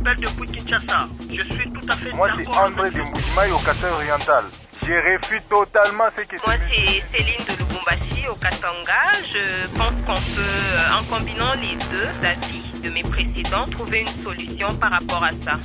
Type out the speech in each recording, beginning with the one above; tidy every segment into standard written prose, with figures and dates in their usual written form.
appelle depuis Kinshasa. Je suis tout à fait d'accord. Moi, c'est André de Mbujimaï au Katanga oriental. Je réfute totalement ce que... Moi, c'est Céline de Lubumbashi au Katanga. Je pense qu'on peut, en combinant les deux avis de mes précédents, trouver une solution par rapport à ça.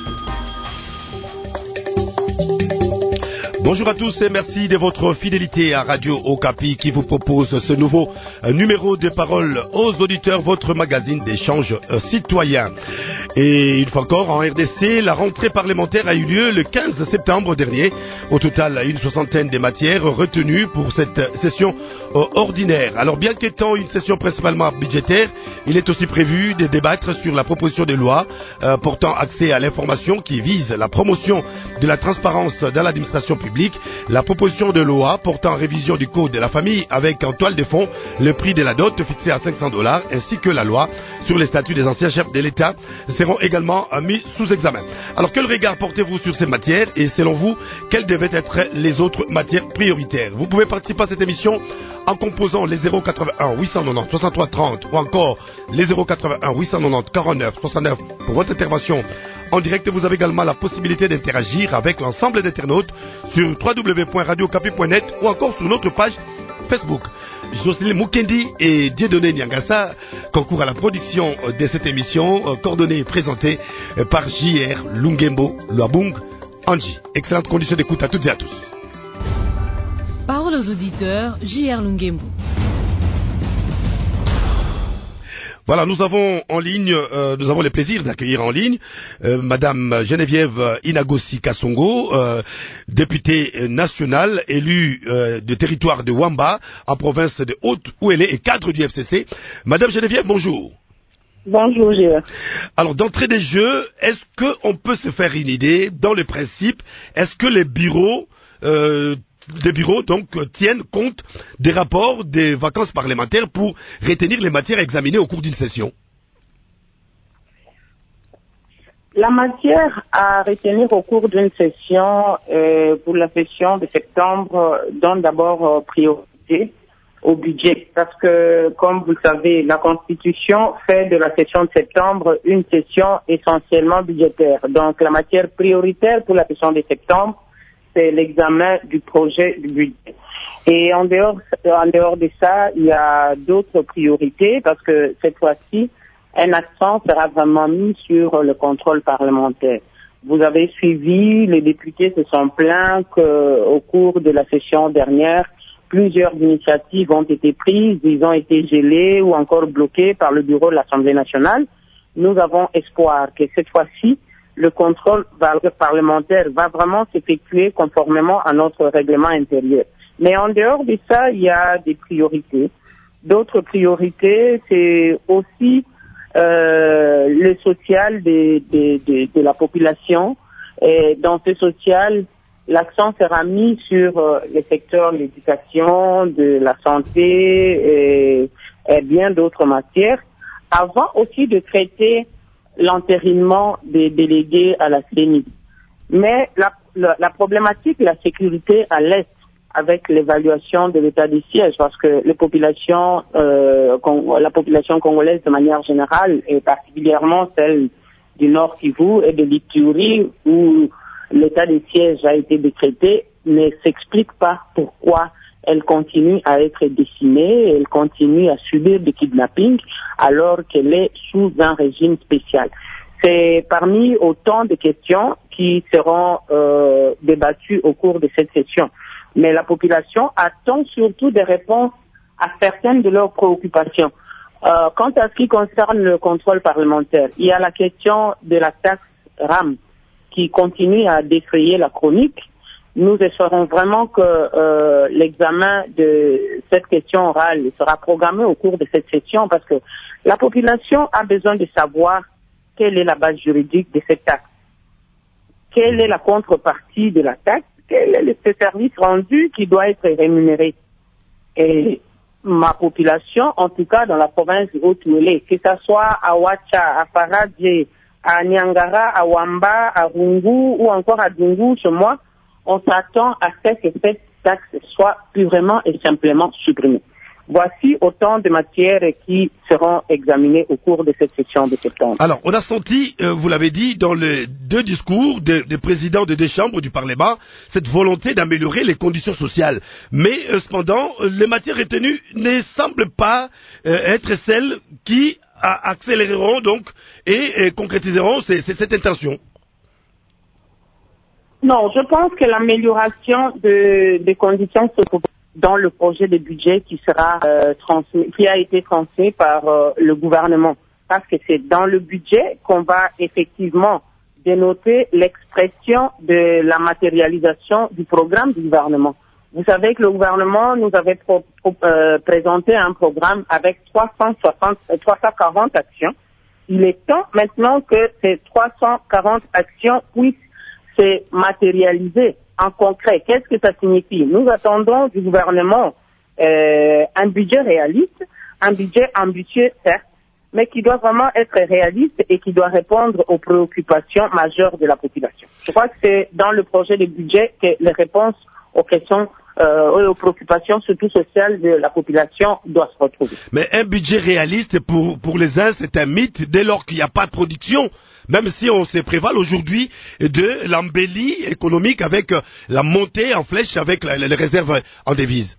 Bonjour à tous et merci de votre fidélité à Radio Okapi qui vous propose ce nouveau numéro de Parole aux auditeurs, votre magazine d'échange citoyen. Et une fois encore, en RDC, la rentrée parlementaire a eu lieu le 15 septembre dernier. Au total, une soixantaine de matières retenues pour cette session ordinaire. Alors bien qu'étant une session principalement budgétaire, il est aussi prévu de débattre sur la proposition de loi portant accès à l'information qui vise la promotion de la transparence dans l'administration publique, la proposition de loi portant révision du code de la famille avec en toile de fond le prix de la dot fixé à $500 ainsi que la loi sur les statuts des anciens chefs de l'État seront également mis sous examen. Alors quel regard portez-vous sur ces matières et selon vous, quelles devaient être les autres matières prioritaires? Vous pouvez participer à cette émission en composant les 081 890 63 30 ou encore les 081 890 49 69 pour votre intervention en direct. Vous avez également la possibilité d'interagir avec l'ensemble des internautes sur www.radiocapi.net ou encore sur notre page Facebook. Jocelyne Mukendi et Dieudonné Nyangassa concourent à la production de cette émission, coordonnée et présentée par J.R. Lungembo Luabung Anji. Excellente condition d'écoute à toutes et à tous. Parole aux auditeurs, J.R. Lungembo. Voilà, nous avons en ligne, nous avons le plaisir d'accueillir en ligne Madame Geneviève Inagossi Kassongo, députée nationale, élue du territoire de Wamba, en province de Haute-Ouélé et cadre du FCC. Madame Geneviève, bonjour. Bonjour, Gérard. Alors, d'entrée des jeux, est-ce qu'on peut se faire une idée, dans le principe, est-ce que les bureaux donc tiennent compte des rapports des vacances parlementaires pour retenir les matières examinées au cours d'une session? La matière à retenir au cours d'une session pour la session de septembre donne d'abord priorité au budget parce que, comme vous le savez, la Constitution fait de la session de septembre une session essentiellement budgétaire. Donc la matière prioritaire pour la session de septembre, c'est l'examen du projet du budget. Et en dehors de ça, il y a d'autres priorités parce que cette fois-ci, un accent sera vraiment mis sur le contrôle parlementaire. Vous avez suivi, les députés se sont plaints qu'au cours de la session dernière, plusieurs initiatives ont été prises, ils ont été gelées ou encore bloquées par le bureau de l'Assemblée nationale. Nous avons espoir que cette fois-ci, le contrôle parlementaire va vraiment s'effectuer conformément à notre règlement intérieur. Mais en dehors de ça, il y a des priorités. D'autres priorités, c'est aussi le social de la population. Et dans ce social, l'accent sera mis sur les secteurs de l'éducation, de la santé et bien d'autres matières, avant aussi de traiter l'entérinement des délégués à la CENI. Mais la problématique de la sécurité à l'Est, avec l'évaluation de l'état des sièges, parce que la population congolaise de manière générale, et particulièrement celle du Nord Kivu et de l'Ituri, où l'état des sièges a été décrété, ne s'explique pas pourquoi elle continue à être décimée, elle continue à subir des kidnappings alors qu'elle est sous un régime spécial. C'est parmi autant de questions qui seront débattues au cours de cette session. Mais la population attend surtout des réponses à certaines de leurs préoccupations. Quant à ce qui concerne le contrôle parlementaire, il y a la question de la taxe RAM qui continue à défrayer la chronique. Nous espérons vraiment que l'examen de cette question orale sera programmé au cours de cette session parce que la population a besoin de savoir quelle est la base juridique de cette taxe, quelle est la contrepartie de la taxe, quel est le service rendu qui doit être rémunéré. Et ma population, en tout cas dans la province de Haute-Ouélé, que ce soit à Ouacha, à Faradje, à Niangara, à Wamba, à Rungu ou encore à Dungu, chez moi, on s'attend à ce que cette taxe soit purement et simplement supprimée. Voici autant de matières qui seront examinées au cours de cette session de septembre. Alors, on a senti, vous l'avez dit, dans les deux discours des présidents des deux chambres du Parlement, cette volonté d'améliorer les conditions sociales. Mais, cependant, les matières retenues ne semblent pas être celles qui accéléreront donc et concrétiseront cette intention. Non, je pense que l'amélioration des conditions se trouve dans le projet de budget qui sera transmis, qui a été transmis par le gouvernement. Parce que c'est dans le budget qu'on va effectivement dénoter l'expression de la matérialisation du programme du gouvernement. Vous savez que le gouvernement nous avait présenté un programme avec 340 actions. Il est temps maintenant que ces 340 actions puissent se matérialiser en concret. Qu'est-ce que ça signifie? Nous attendons du gouvernement un budget réaliste, un budget ambitieux, certes, mais qui doit vraiment être réaliste et qui doit répondre aux préoccupations majeures de la population. Je crois que c'est dans le projet de budget que les réponses aux questions et aux préoccupations, surtout sociales, de la population doivent se retrouver. Mais un budget réaliste, pour les uns, c'est un mythe dès lors qu'il n'y a pas de production. Même si on se prévale aujourd'hui de l'embellie économique avec la montée en flèche avec les réserves en devises.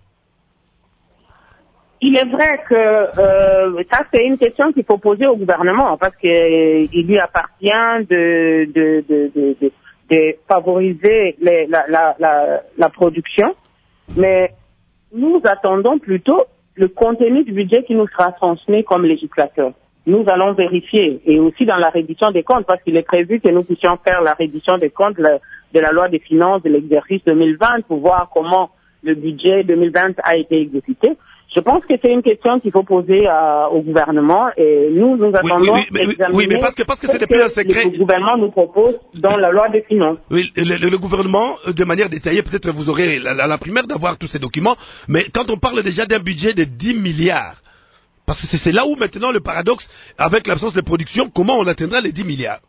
Il est vrai que ça c'est une question qu'il faut poser au gouvernement parce que il lui appartient de favoriser la production, mais nous attendons plutôt le contenu du budget qui nous sera transmis comme législateur. Nous allons vérifier, et aussi dans la reddition des comptes, parce qu'il est prévu que nous puissions faire la reddition des comptes de la loi des finances de l'exercice 2020 pour voir comment le budget 2020 a été exécuté. Je pense que c'est une question qu'il faut poser au gouvernement, et nous attendons oui, mais parce que ce n'est plus un secret. Le gouvernement nous propose dans la loi des finances. Oui, le gouvernement, de manière détaillée, peut-être vous aurez la primaire d'avoir tous ces documents, mais quand on parle déjà d'un budget de 10 milliards, parce que c'est là où maintenant le paradoxe, avec l'absence de production, comment on atteindra les 10 milliards?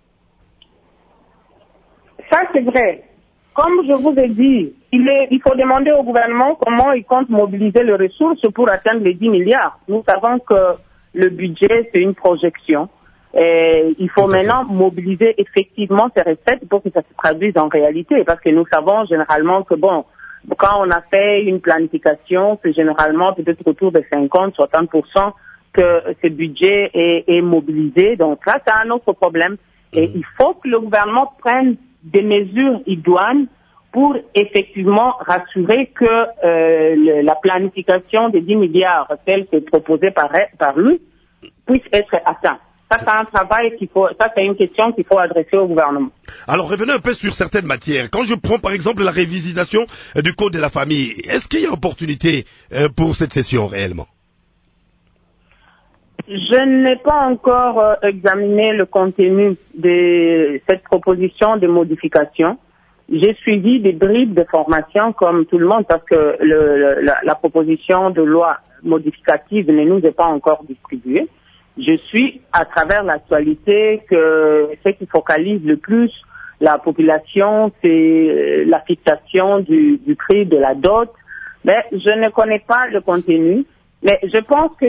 Ça, c'est vrai. Comme je vous ai dit, il faut demander au gouvernement comment il compte mobiliser les ressources pour atteindre les 10 milliards. Nous savons que le budget, c'est une projection. Et il faut maintenant mobiliser effectivement ces recettes pour que ça se traduise en réalité. Parce que nous savons généralement que, quand on a fait une planification, c'est généralement peut-être autour de 50-60% que ce budget est mobilisé. Donc là, c'est un autre problème. Et il faut que le gouvernement prenne des mesures idoines pour effectivement rassurer que la planification des 10 milliards, telle que proposée par lui, puisse être atteinte. Ça, c'est un travail c'est une question qu'il faut adresser au gouvernement. Alors, revenons un peu sur certaines matières. Quand je prends, par exemple, la révisitation du Code de la famille, est-ce qu'il y a opportunité pour cette session, réellement? Je n'ai pas encore examiné le contenu de cette proposition de modification. J'ai suivi des bribes de formation comme tout le monde parce que la proposition de loi modificative ne nous est pas encore distribuée. Je suis à travers l'actualité que ce qui focalise le plus la population, c'est la fixation du prix de la dot. Mais je ne connais pas le contenu. Mais je pense que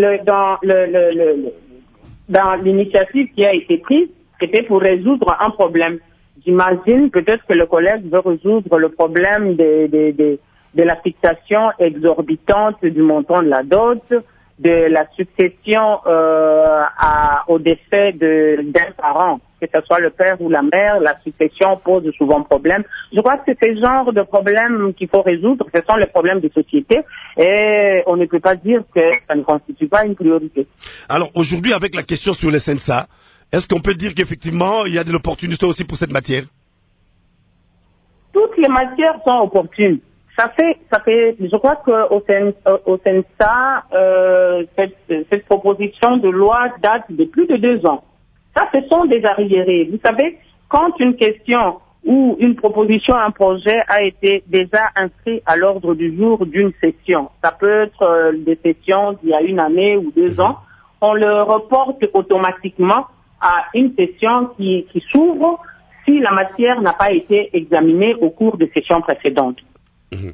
dans l'initiative qui a été prise, c'était pour résoudre un problème. J'imagine peut-être que le collègue veut résoudre le problème de la fixation exorbitante du montant de la dot, de la succession au décès d'un parent, que ce soit le père ou la mère, la succession pose souvent problème. Je crois que c'est ce genre de problèmes qu'il faut résoudre, ce sont les problèmes de société, et on ne peut pas dire que ça ne constitue pas une priorité. Alors aujourd'hui, avec la question sur les SENSA, est-ce qu'on peut dire qu'effectivement, il y a de l'opportunité aussi pour cette matière? Toutes les matières sont opportunes. Ça fait, je crois qu'au SENSA, cette proposition de loi date de plus de 2 ans. Ça, ce sont des arriérés. Vous savez, quand une question ou une proposition, un projet a été déjà inscrit à l'ordre du jour d'une session, ça peut être des sessions d'il y a 1 année ou 2 ans, on le reporte automatiquement à une session qui s'ouvre si la matière n'a pas été examinée au cours des sessions précédentes.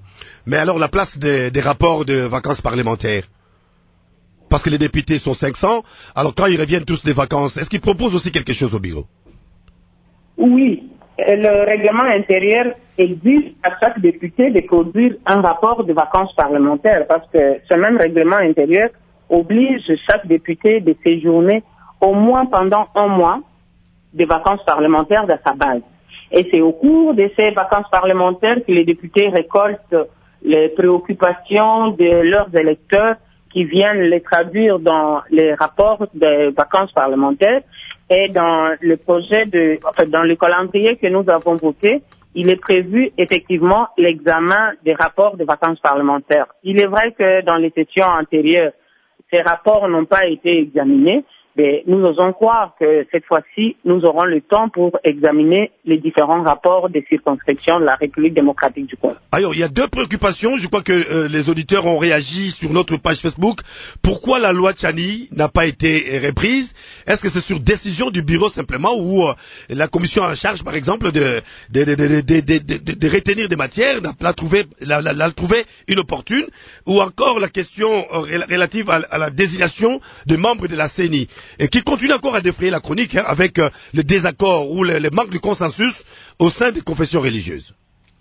Mais alors la place des rapports de vacances parlementaires? Parce que les députés sont 500, alors quand ils reviennent tous des vacances, est-ce qu'ils proposent aussi quelque chose au bureau? Oui, le règlement intérieur exige à chaque député de produire un rapport de vacances parlementaires parce que ce même règlement intérieur oblige chaque député de séjourner au moins pendant 1 mois de vacances parlementaires dans sa base. Et c'est au cours de ces vacances parlementaires que les députés récoltent les préoccupations de leurs électeurs qui viennent les traduire dans les rapports des vacances parlementaires et dans le dans le calendrier que nous avons voté, il est prévu effectivement l'examen des rapports de vacances parlementaires. Il est vrai que dans les sessions antérieures, ces rapports n'ont pas été examinés, mais nous osons croire que cette fois-ci, nous aurons le temps pour examiner les différents rapports des circonscriptions de la République démocratique du Congo. Alors, il y a 2 préoccupations. Je crois que les auditeurs ont réagi sur notre page Facebook. Pourquoi la loi Tchani n'a pas été reprise? Est-ce que c'est sur décision du bureau simplement ou la commission en charge, par exemple, de retenir des matières l'a trouvé inopportune? Ou encore la question relative à la désignation de membres de la CENI, et qui continue encore à défrayer la chronique avec le désaccord ou le manque de consensus au sein des confessions religieuses.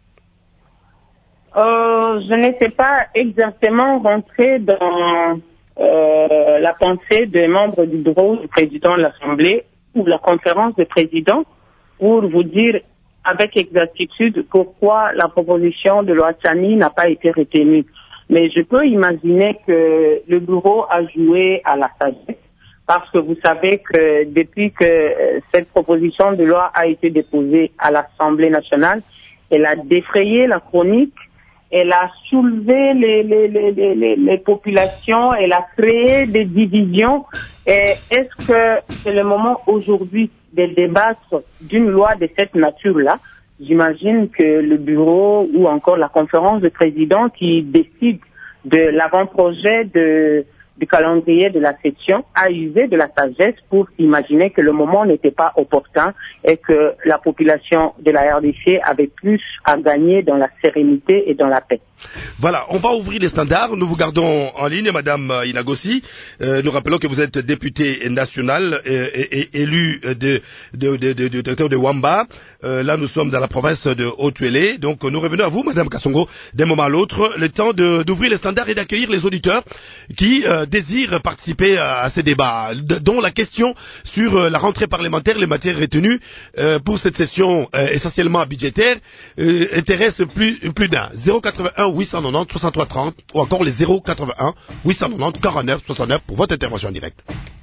Je n'étais pas exactement rentré dans la pensée des membres du bureau du président de l'Assemblée ou la conférence des présidents pour vous dire avec exactitude pourquoi la proposition de loi Tchani n'a pas été retenue. Mais je peux imaginer que le bureau a joué à la sagesse parce que vous savez que depuis que cette proposition de loi a été déposée à l'Assemblée nationale, elle a défrayé la chronique, elle a soulevé les populations, elle a créé des divisions. Et est-ce que c'est le moment aujourd'hui de débattre d'une loi de cette nature-là? J'imagine que le bureau ou encore la conférence de présidents qui décide de l'avant-projet du calendrier de la session a usé de la sagesse pour imaginer que le moment n'était pas opportun et que la population de la RDC avait plus à gagner dans la sérénité et dans la paix. Voilà, on va ouvrir les standards. Nous vous gardons en ligne, Madame Inagossi. Nous rappelons que vous êtes députée nationale et élue de Wamba. Là, nous sommes dans la province de Haut-Uélé. Donc, nous revenons à vous, Madame Kassongo, d'un moment à l'autre. Le temps d'ouvrir les standards et d'accueillir les auditeurs qui désirent participer à ces débats, dont la question sur la rentrée parlementaire, les matières retenues pour cette session essentiellement budgétaire intéresse plus d'un. 081 890 63 30 ou encore les 081 890 49 69 pour votre intervention en direct.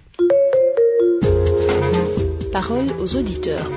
Parole aux auditeurs.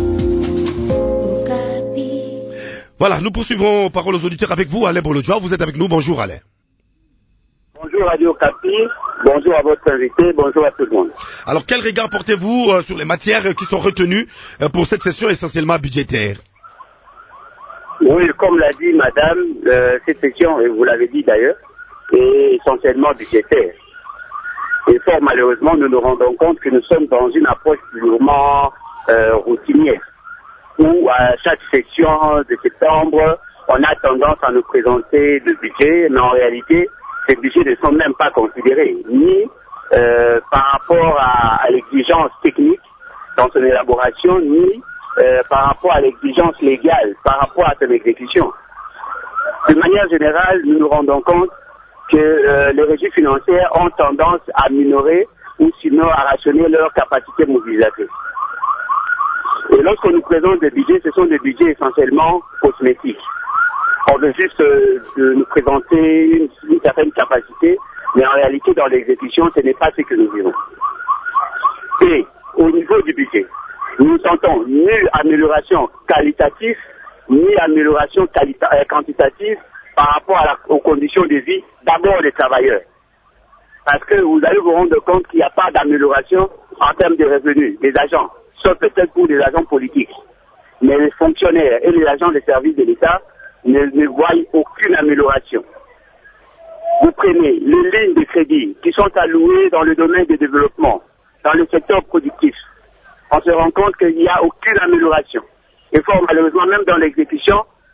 Voilà, nous poursuivrons parole aux auditeurs avec vous, Alain Bolodjoa. Vous êtes avec nous. Bonjour, Alain. Bonjour Radio Okapi, bonjour à votre invité, bonjour à tout le monde. Alors, quel regard portez-vous sur les matières qui sont retenues pour cette session essentiellement budgétaire? Oui, comme l'a dit Madame, cette session, et vous l'avez dit d'ailleurs, est essentiellement budgétaire. Et fort malheureusement, nous nous rendons compte que nous sommes dans une approche purement routinière, où à chaque session de septembre, on a tendance à nous présenter le budget, mais en réalité, ces budgets ne sont même pas considérés, ni par rapport à l'exigence technique dans son élaboration, ni par rapport à l'exigence légale, par rapport à son exécution. De manière générale, nous nous rendons compte que les régies financières ont tendance à minorer ou sinon à rationner leur capacité mobilisatrice. Et lorsqu'on nous présente des budgets, ce sont des budgets essentiellement cosmétiques. On veut juste nous présenter une certaine capacité, mais en réalité, dans l'exécution, ce n'est pas ce que nous vivons. Et au niveau du budget, nous sentons ni amélioration qualitative, ni amélioration quantitative par rapport aux conditions de vie d'abord des travailleurs. Parce que vous allez vous rendre compte qu'il n'y a pas d'amélioration en termes de revenus des agents, sauf peut-être pour les agents politiques. Mais les fonctionnaires et les agents des services de l'État ne voient aucune amélioration. Vous prenez les lignes de crédit qui sont allouées dans le domaine du développement, dans le secteur productif. On se rend compte qu'il n'y a aucune amélioration. Et fort malheureusement, même dans l'exécution,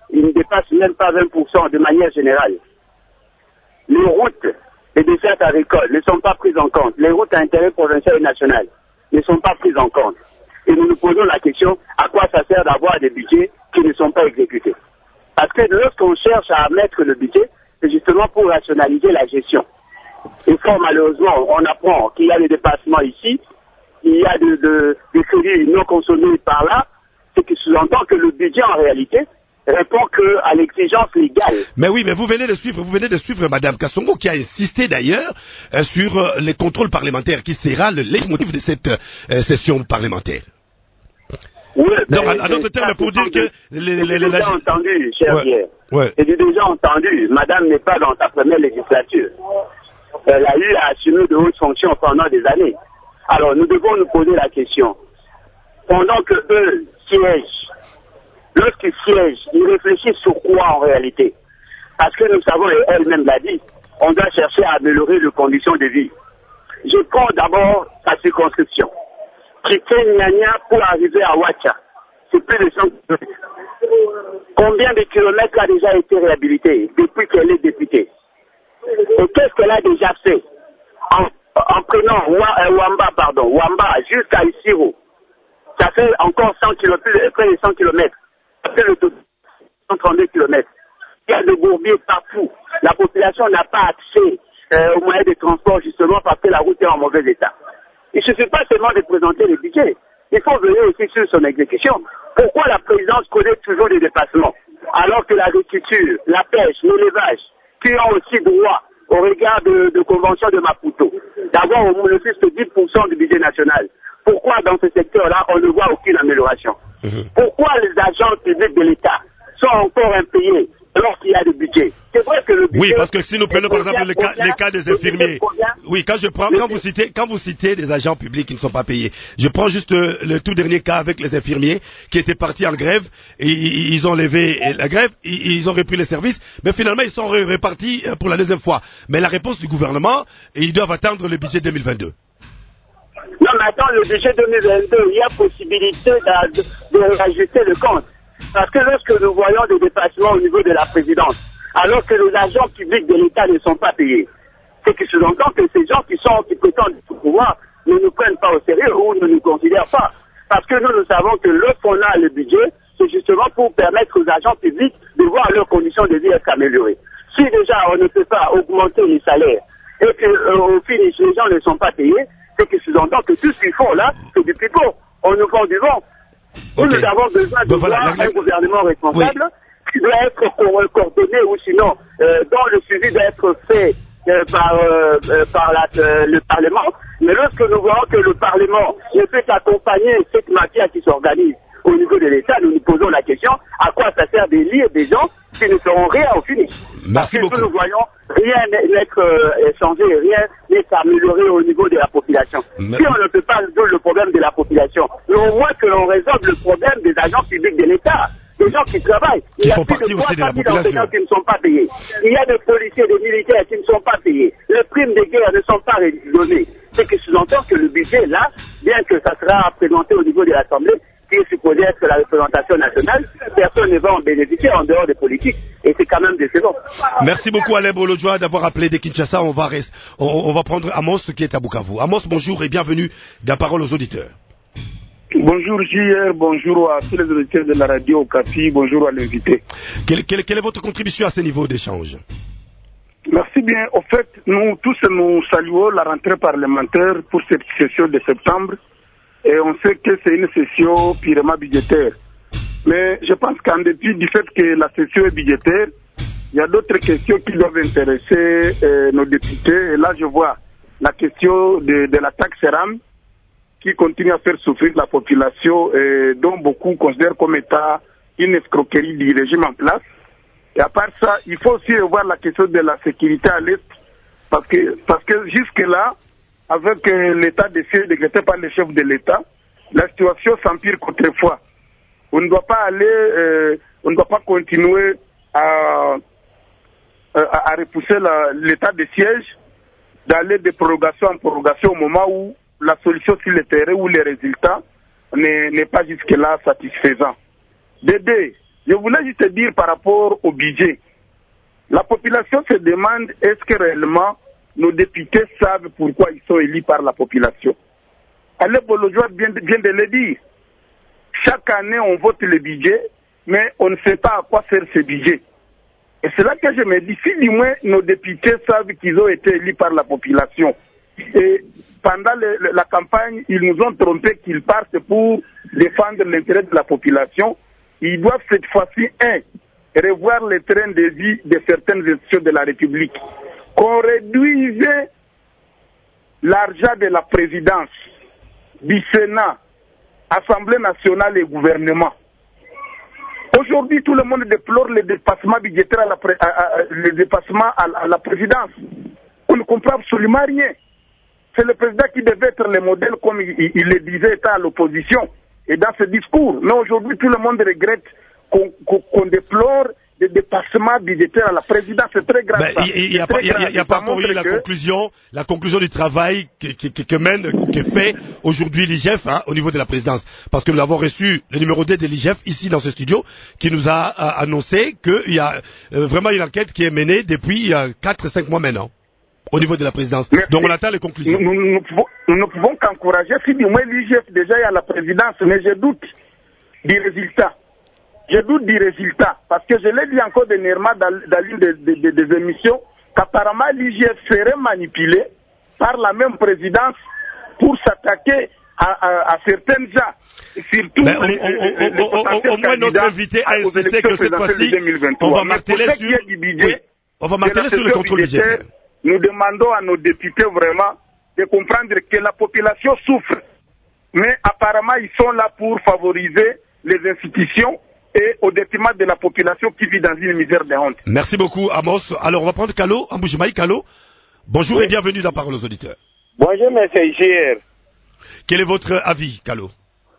il ne dépasse même pas 20% de manière générale. Les routes, les dessertes agricoles ne sont pas prises en compte. Les routes à intérêt provincial et national ne sont pas prises en compte. Et nous nous posons la question, à quoi ça sert d'avoir des budgets qui ne sont pas exécutés? Parce que lorsqu'on cherche à mettre le budget, c'est justement pour rationaliser la gestion. Et fort malheureusement, on apprend qu'il y a des dépassements ici, il y a des crédits non consommés par là, ce qui sous-entend que le budget en réalité répond qu'à l'exigence légale. Mais oui, mais vous venez de suivre Madame Kassongo qui a insisté d'ailleurs sur les contrôles parlementaires qui sera le leitmotiv de cette session parlementaire. Oui, donc, à d'autres termes, pour dire que j'ai déjà entendu, cher Pierre. Ouais. J'ai déjà entendu, Madame n'est pas dans sa première législature. Elle a eu à assumer de hautes fonctions pendant des années. Alors, nous devons nous poser la question. Pendant que eux siègent, lorsqu'ils siègent, ils réfléchissent sur quoi en réalité? Parce que nous savons, et elle-même l'a dit, on doit chercher à améliorer les conditions de vie. Je prends d'abord sa circonscription. Quitter Nyanya pour arriver à Ouacha, c'est plus de 100 km. Combien de kilomètres a déjà été réhabilité depuis qu'elle est députée? Et qu'est-ce qu'elle a déjà fait en prenant Wamba jusqu'à Isiro? Ça fait encore 100 km, près de 100 km. Ça fait le total 132 km. Il y a des bourbiers partout. La population n'a pas accès aux moyens de transport justement parce que la route est en mauvais état. Il ne suffit pas seulement de présenter les budgets. Il faut venir aussi sur son exécution. Pourquoi la présidence connaît toujours des dépassements alors que l'agriculture, la pêche, l'élevage, qui ont aussi droit au regard de convention de Maputo, d'avoir au moins le plus de 10% du budget national? Pourquoi dans ce secteur-là, on ne voit aucune amélioration? Pourquoi les agents publics de l'État sont encore impayés alors qu'il y a le budget? C'est vrai que le budget... Oui, parce que si nous prenons par exemple les cas des infirmiers, oui, quand vous citez des agents publics qui ne sont pas payés, je prends juste le tout dernier cas avec les infirmiers qui étaient partis en grève, et ils ont levé la grève, ils ont repris les services, mais finalement ils sont repartis pour la deuxième fois. Mais la réponse du gouvernement, ils doivent attendre le budget 2022. Non, mais attends, le budget 2022, il y a possibilité de réajuster le compte. Parce que lorsque nous voyons des dépassements au niveau de la présidence, alors que les agents publics de l'État ne sont pas payés, c'est que sous-entend que ces gens qui prétendent au pouvoir ne nous prennent pas au sérieux ou ne nous considèrent pas. Parce que nous savons que lorsqu'on a le budget, c'est justement pour permettre aux agents publics de voir leurs conditions de vie être améliorées. Si déjà on ne peut pas augmenter les salaires et qu'au finish les gens ne sont pas payés, c'est que sous-entend que tout ce qu'ils font là, c'est du pipeau. On nous vend du vent. Okay. Nous avons besoin de voir un gouvernement responsable qui doit être coordonné ou sinon dont le suivi doit être fait par le Parlement. Mais lorsque nous voyons que le Parlement ne peut accompagner cette mafia qui s'organise au niveau de l'État, nous nous posons la question, à quoi ça sert d'élire des gens qui ne feront rien au finish? Merci beaucoup. Parce que nous voyons rien n'être changé, rien n'est amélioré au niveau de la population. Si on ne peut pas résoudre le problème de la population, mais au moins que l'on résolve le problème des agents publics de l'État, des gens qui travaillent. Il y a plus de 300 000 enseignants qui ne sont pas payés. Il y a des policiers, des militaires qui ne sont pas payés. Les primes de guerre ne sont pas données. C'est que sous-entend que le budget, là, bien que ça sera présenté au niveau de l'Assemblée, qui est supposé être la représentation nationale, personne ne va en bénéficier en dehors des politiques. Et c'est quand même décevant. Merci beaucoup Alain Bolodjoa d'avoir appelé de Kinshasa. On va prendre Amos qui est à Bukavu. Amos, bonjour et bienvenue dans Parole aux auditeurs. Bonjour JR, bonjour à tous les auditeurs de la radio Okapi, bonjour à l'invité. Quelle est votre contribution à ce niveau d'échange? Merci bien. Au fait, nous tous nous saluons la rentrée parlementaire pour cette session de septembre. Et on sait que c'est une session purement budgétaire. Mais je pense qu'en dépit du fait que la session est budgétaire, il y a d'autres questions qui doivent intéresser nos députés. Et là, je vois la question de la taxe RAM qui continue à faire souffrir la population et dont beaucoup considèrent comme étant une escroquerie du régime en place. Et à part ça, il faut aussi revoir la question de la sécurité à l'Est parce que jusque-là, avec l'état de siège décrété par le chef de l'État, la situation s'empire qu'autrefois. On ne doit pas on ne doit pas continuer à repousser l'état de siège, d'aller de prorogation en prorogation au moment où la solution sur le terrain ou les résultats n'est pas jusque-là satisfaisant. Je voulais juste dire par rapport au budget. La population se demande est-ce que réellement nos députés savent pourquoi ils sont élus par la population. Alain Bolojoa vient de le dire. Chaque année, on vote le budget, mais on ne sait pas à quoi faire ce budget. Et c'est là que je me dis, si du moins nos députés savent qu'ils ont été élus par la population, et pendant la campagne, ils nous ont trompé qu'ils partent pour défendre l'intérêt de la population, ils doivent cette fois-ci, revoir le train de vie de certaines institutions de la République. Qu'on réduise l'argent de la présidence, du Sénat, Assemblée nationale et gouvernement. Aujourd'hui, tout le monde déplore les dépassements budgétaires à la présidence. On ne comprend absolument rien. C'est le président qui devait être le modèle, comme il le disait, étant à l'opposition. Et dans ce discours, mais aujourd'hui, tout le monde regrette qu'on déplore des dépassements budgétaires à la présidence. C'est très grave. Il n'y a pas encore eu la conclusion du travail que mène ou que fait aujourd'hui l'IGF au niveau de la présidence. Parce que nous avons reçu le numéro 2 de l'IGF ici dans ce studio qui nous a annoncé qu'il y a vraiment une enquête qui est menée depuis 4-5 mois maintenant au niveau de la présidence. Merci. Donc on attend les conclusions. Nous ne pouvons qu'encourager, si du moins l'IGF déjà est à la présidence, mais je doute du résultat. Parce que je l'ai dit encore dernièrement dans l'une des émissions, qu'apparemment l'IGF serait manipulé par la même présidence pour s'attaquer à certains gens. Surtout au moins notre invité a insisté que cette fois-ci, on va marteler sur le contrôle budgétaire. Nous demandons à nos députés vraiment de comprendre que la population souffre. Mais apparemment, ils sont là pour favoriser les institutions et au détriment de la population qui vit dans une misère de honte. Merci beaucoup, Amos. Alors, on va prendre Kalo, Amboujimaï. Kalo, bonjour et bienvenue dans Parole aux auditeurs. Bonjour, M. JR. Quel est votre avis, Kalo?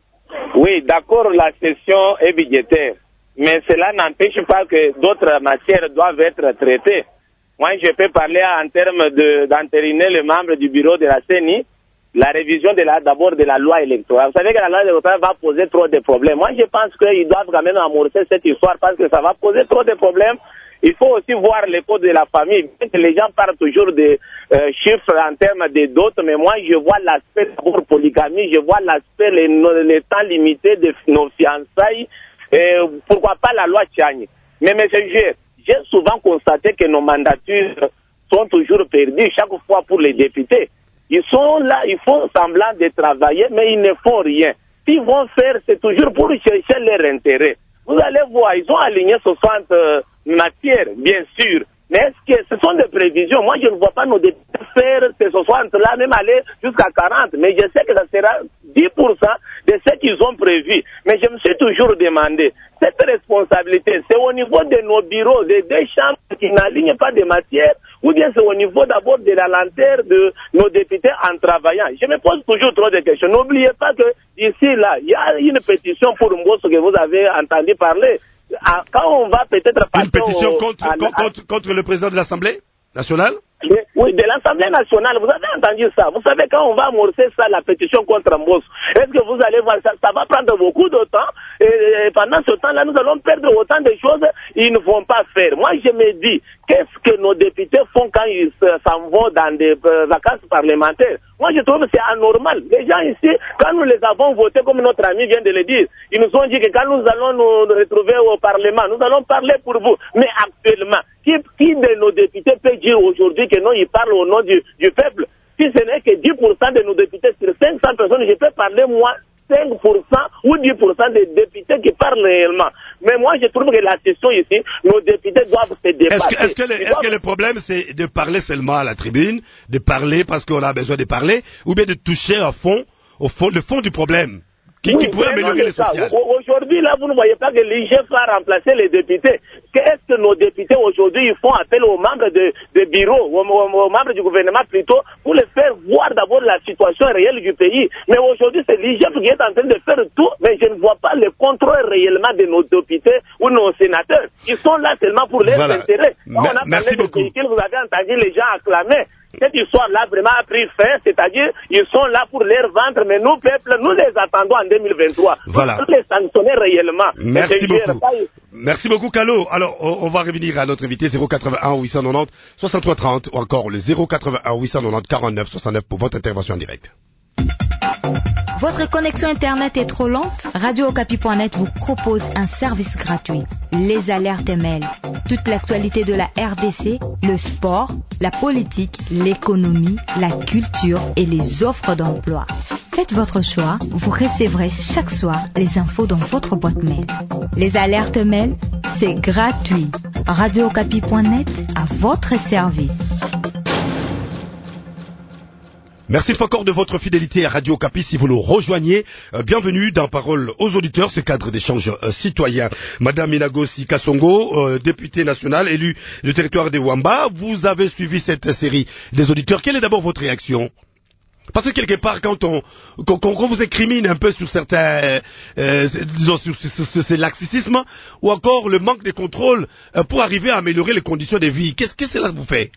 Oui, d'accord, la session est budgétaire. Mais cela n'empêche pas que d'autres matières doivent être traitées. Moi, je peux parler en termes d'entériner les membres du bureau de la CENI, la révision d'abord de la loi électorale. Vous savez que la loi électorale va poser trop de problèmes. Moi, je pense qu'ils doivent quand même amorcer cette histoire parce que ça va poser trop de problèmes. Il faut aussi voir les codes de la famille. Les gens parlent toujours des chiffres en termes de dot, mais moi, je vois l'aspect d'abord polygamie, je vois l'aspect les temps limités de nos fiançailles, et pourquoi pas la loi Tchani. Mais monsieur, j'ai souvent constaté que nos mandatures sont toujours perdues chaque fois pour les députés. Ils sont là, ils font semblant de travailler, mais ils ne font rien. Ce qu'ils vont faire, c'est toujours pour chercher leur intérêt. Vous allez voir, ils ont aligné 60 matières, bien sûr. Mais est-ce que ce sont des prévisions? Moi, je ne vois pas nos députés faire ces 60-là, même aller jusqu'à 40. Mais je sais que ça sera 10% de ce qu'ils ont prévu. Mais je me suis toujours demandé, cette responsabilité, c'est au niveau de nos bureaux, des deux chambres qui n'alignent pas de matières, ou bien c'est au niveau d'abord de la lenteur de nos députés en travaillant? Je me pose toujours trop de questions. N'oubliez pas que ici, là, il y a une pétition pour Mbosso que vous avez entendu parler. Quand on va peut-être passer une pétition contre le président de l'Assemblée nationale? Oui, de l'Assemblée nationale. Vous avez entendu ça? Vous savez, quand on va amorcer ça, la pétition contre Mbosso, est-ce que vous allez voir ça? Ça va prendre beaucoup de temps. Et pendant ce temps-là, nous allons perdre autant de choses. Ils ne vont pas faire. Moi, je me dis, qu'est-ce que nos députés font quand ils s'en vont dans des vacances parlementaires? Moi, je trouve que c'est anormal. Les gens ici, quand nous les avons votés, comme notre ami vient de le dire, ils nous ont dit que quand nous allons nous retrouver au Parlement, nous allons parler pour vous. Mais actuellement, qui de nos députés peut dire aujourd'hui que non, ils parlent au nom du peuple? Si ce n'est que 10% de nos députés sur 500 personnes, je peux parler moi 5% ou 10% des députés qui parlent réellement. Mais moi, je trouve que la question ici, nos députés doivent se dépasser. Est-ce que le problème, c'est de parler seulement à la tribune, de parler parce qu'on a besoin de parler, ou bien de toucher le fond du problème qui pourrait améliorer les sociales? Aujourd'hui, là, vous ne voyez pas que l'IGF va remplacer les députés. Qu'est-ce que nos députés aujourd'hui, ils font appel aux membres de bureau, aux membres du gouvernement plutôt, pour les faire voir d'abord la situation réelle du pays. Mais aujourd'hui, c'est l'IGF qui est en train de faire tout, mais je ne vois pas le contrôle réellement de nos députés ou nos sénateurs. Ils sont là seulement pour leurs intérêts. Merci beaucoup. Vous avez entendu les gens acclamer. cette histoire-là vraiment a pris fin, c'est-à-dire ils sont là pour les vendre, mais nous, peuple, nous les attendons en 2023. Voilà. Pour les sanctionner réellement. Merci beaucoup. Merci beaucoup, Kalo. Alors, on va revenir à notre invité, 081 890 63 30, ou encore le 081 890 49 69 pour votre intervention en direct. Votre connexion Internet est trop lente? Radio-Okapi.net vous propose un service gratuit. Les alertes mail. Toute l'actualité de la RDC, le sport, la politique, l'économie, la culture et les offres d'emploi. Faites votre choix, vous recevrez chaque soir les infos dans votre boîte mail. Les alertes mail, c'est gratuit. Radio-Okapi.net à votre service. Merci encore de votre fidélité à Radio Okapi. Si vous nous rejoignez, bienvenue dans Parole aux auditeurs, ce cadre d'échange citoyen. Madame Inagosi Kasongo, députée nationale, élue du territoire de Wamba, vous avez suivi cette série des auditeurs. Quelle est d'abord votre réaction? Parce que quelque part, quand on vous incrimine un peu sur certains, disons, sur ce laxisme, ou encore le manque de contrôle pour arriver à améliorer les conditions de vie, qu'est-ce que cela vous fait?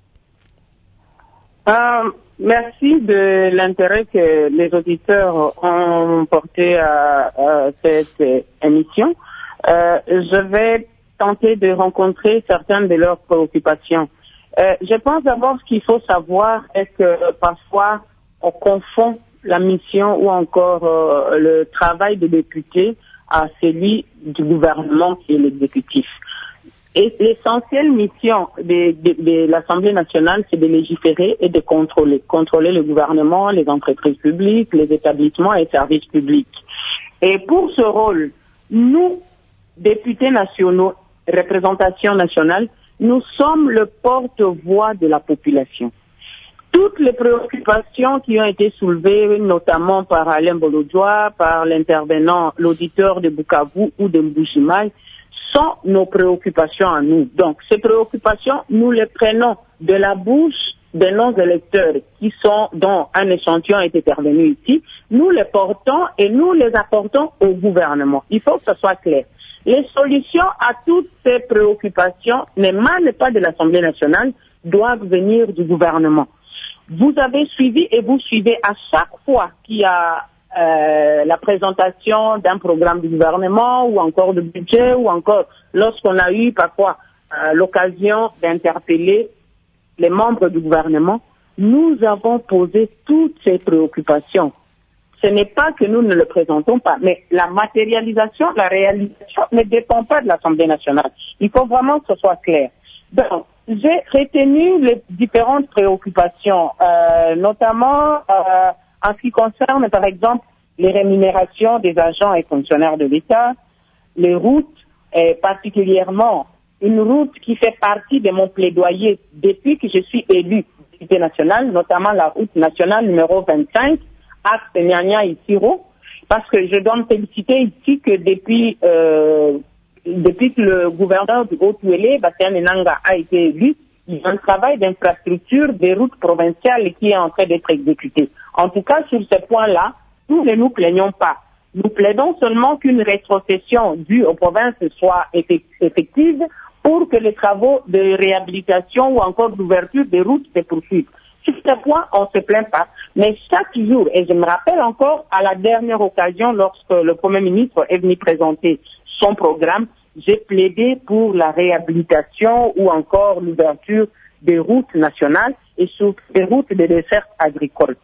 Merci de l'intérêt que les auditeurs ont porté à cette émission. Je vais tenter de rencontrer certaines de leurs préoccupations. Je pense d'abord ce qu'il faut savoir est que parfois on confond la mission ou encore le travail de député à celui du gouvernement qui est l'exécutif. Et l'essentielle mission de l'Assemblée nationale, c'est de légiférer et de contrôler. Contrôler le gouvernement, les entreprises publiques, les établissements et services publics. Et pour ce rôle, nous, députés nationaux, représentation nationale, nous sommes le porte-voix de la population. Toutes les préoccupations qui ont été soulevées, notamment par Alain Bolodjoa, par l'intervenant, l'auditeur de Bukavu ou de Mbujimaï, sont nos préoccupations à nous. Donc, ces préoccupations, nous les prenons de la bouche de nos électeurs dont un échantillon est intervenu ici. Nous les portons et nous les apportons au gouvernement. Il faut que ce soit clair. Les solutions à toutes ces préoccupations n'émanent pas de l'Assemblée nationale, doivent venir du gouvernement. Vous avez suivi et vous suivez à chaque fois qu'il y a la présentation d'un programme du gouvernement ou encore de budget ou encore lorsqu'on a eu parfois l'occasion d'interpeller les membres du gouvernement, nous avons posé toutes ces préoccupations. Ce n'est pas que nous ne le présentons pas, mais la matérialisation, la réalisation ne dépend pas de l'Assemblée nationale. Il faut vraiment que ce soit clair. Donc, j'ai retenu les différentes préoccupations, notamment en ce qui concerne, par exemple, les rémunérations des agents et fonctionnaires de l'État, les routes, et particulièrement une route qui fait partie de mon plaidoyer depuis que je suis élu député national, notamment la route nationale numéro 25, Axe Nyanya-Itiro, parce que je dois me féliciter ici que depuis que le gouverneur du Haut-Touélé, Bastien Menanga, a été élu, il y a un travail d'infrastructure des routes provinciales qui est en train d'être exécuté. En tout cas, sur ce point-là, nous ne nous plaignons pas. Nous plaidons seulement qu'une rétrocession due aux provinces soit effective pour que les travaux de réhabilitation ou encore d'ouverture des routes se poursuivent. Sur ce point, on ne se plaint pas. Mais chaque jour, et je me rappelle encore à la dernière occasion lorsque le Premier ministre est venu présenter son programme, j'ai plaidé pour la réhabilitation ou encore l'ouverture des routes nationales et sur des routes de dessert agricoles.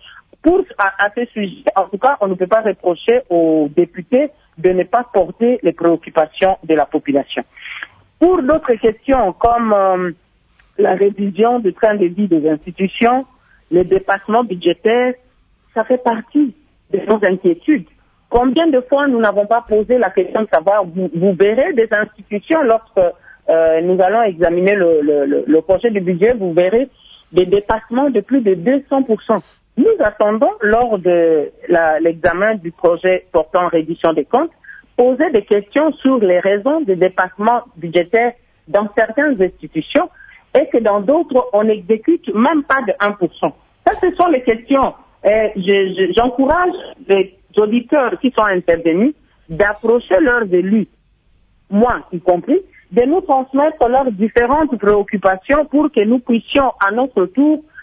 À ce sujet, en tout cas, on ne peut pas reprocher aux députés de ne pas porter les préoccupations de la population. Pour d'autres questions comme la révision du train de vie des institutions, le dépassement budgétaire, ça fait partie de nos inquiétudes. Combien de fois nous n'avons pas posé la question de savoir, vous verrez des institutions lorsque nous allons examiner le projet de budget, vous verrez des dépassements de plus de 200%. Nous attendons, lors de l'examen du projet portant réduction des comptes, poser des questions sur les raisons des dépassements budgétaires dans certaines institutions et que dans d'autres, on n'exécute même pas de 1%. Ça, ce sont les questions. J'encourage les auditeurs qui sont intervenus d'approcher leurs élus, moi y compris, de nous transmettre leurs différentes préoccupations pour que nous puissions à notre tour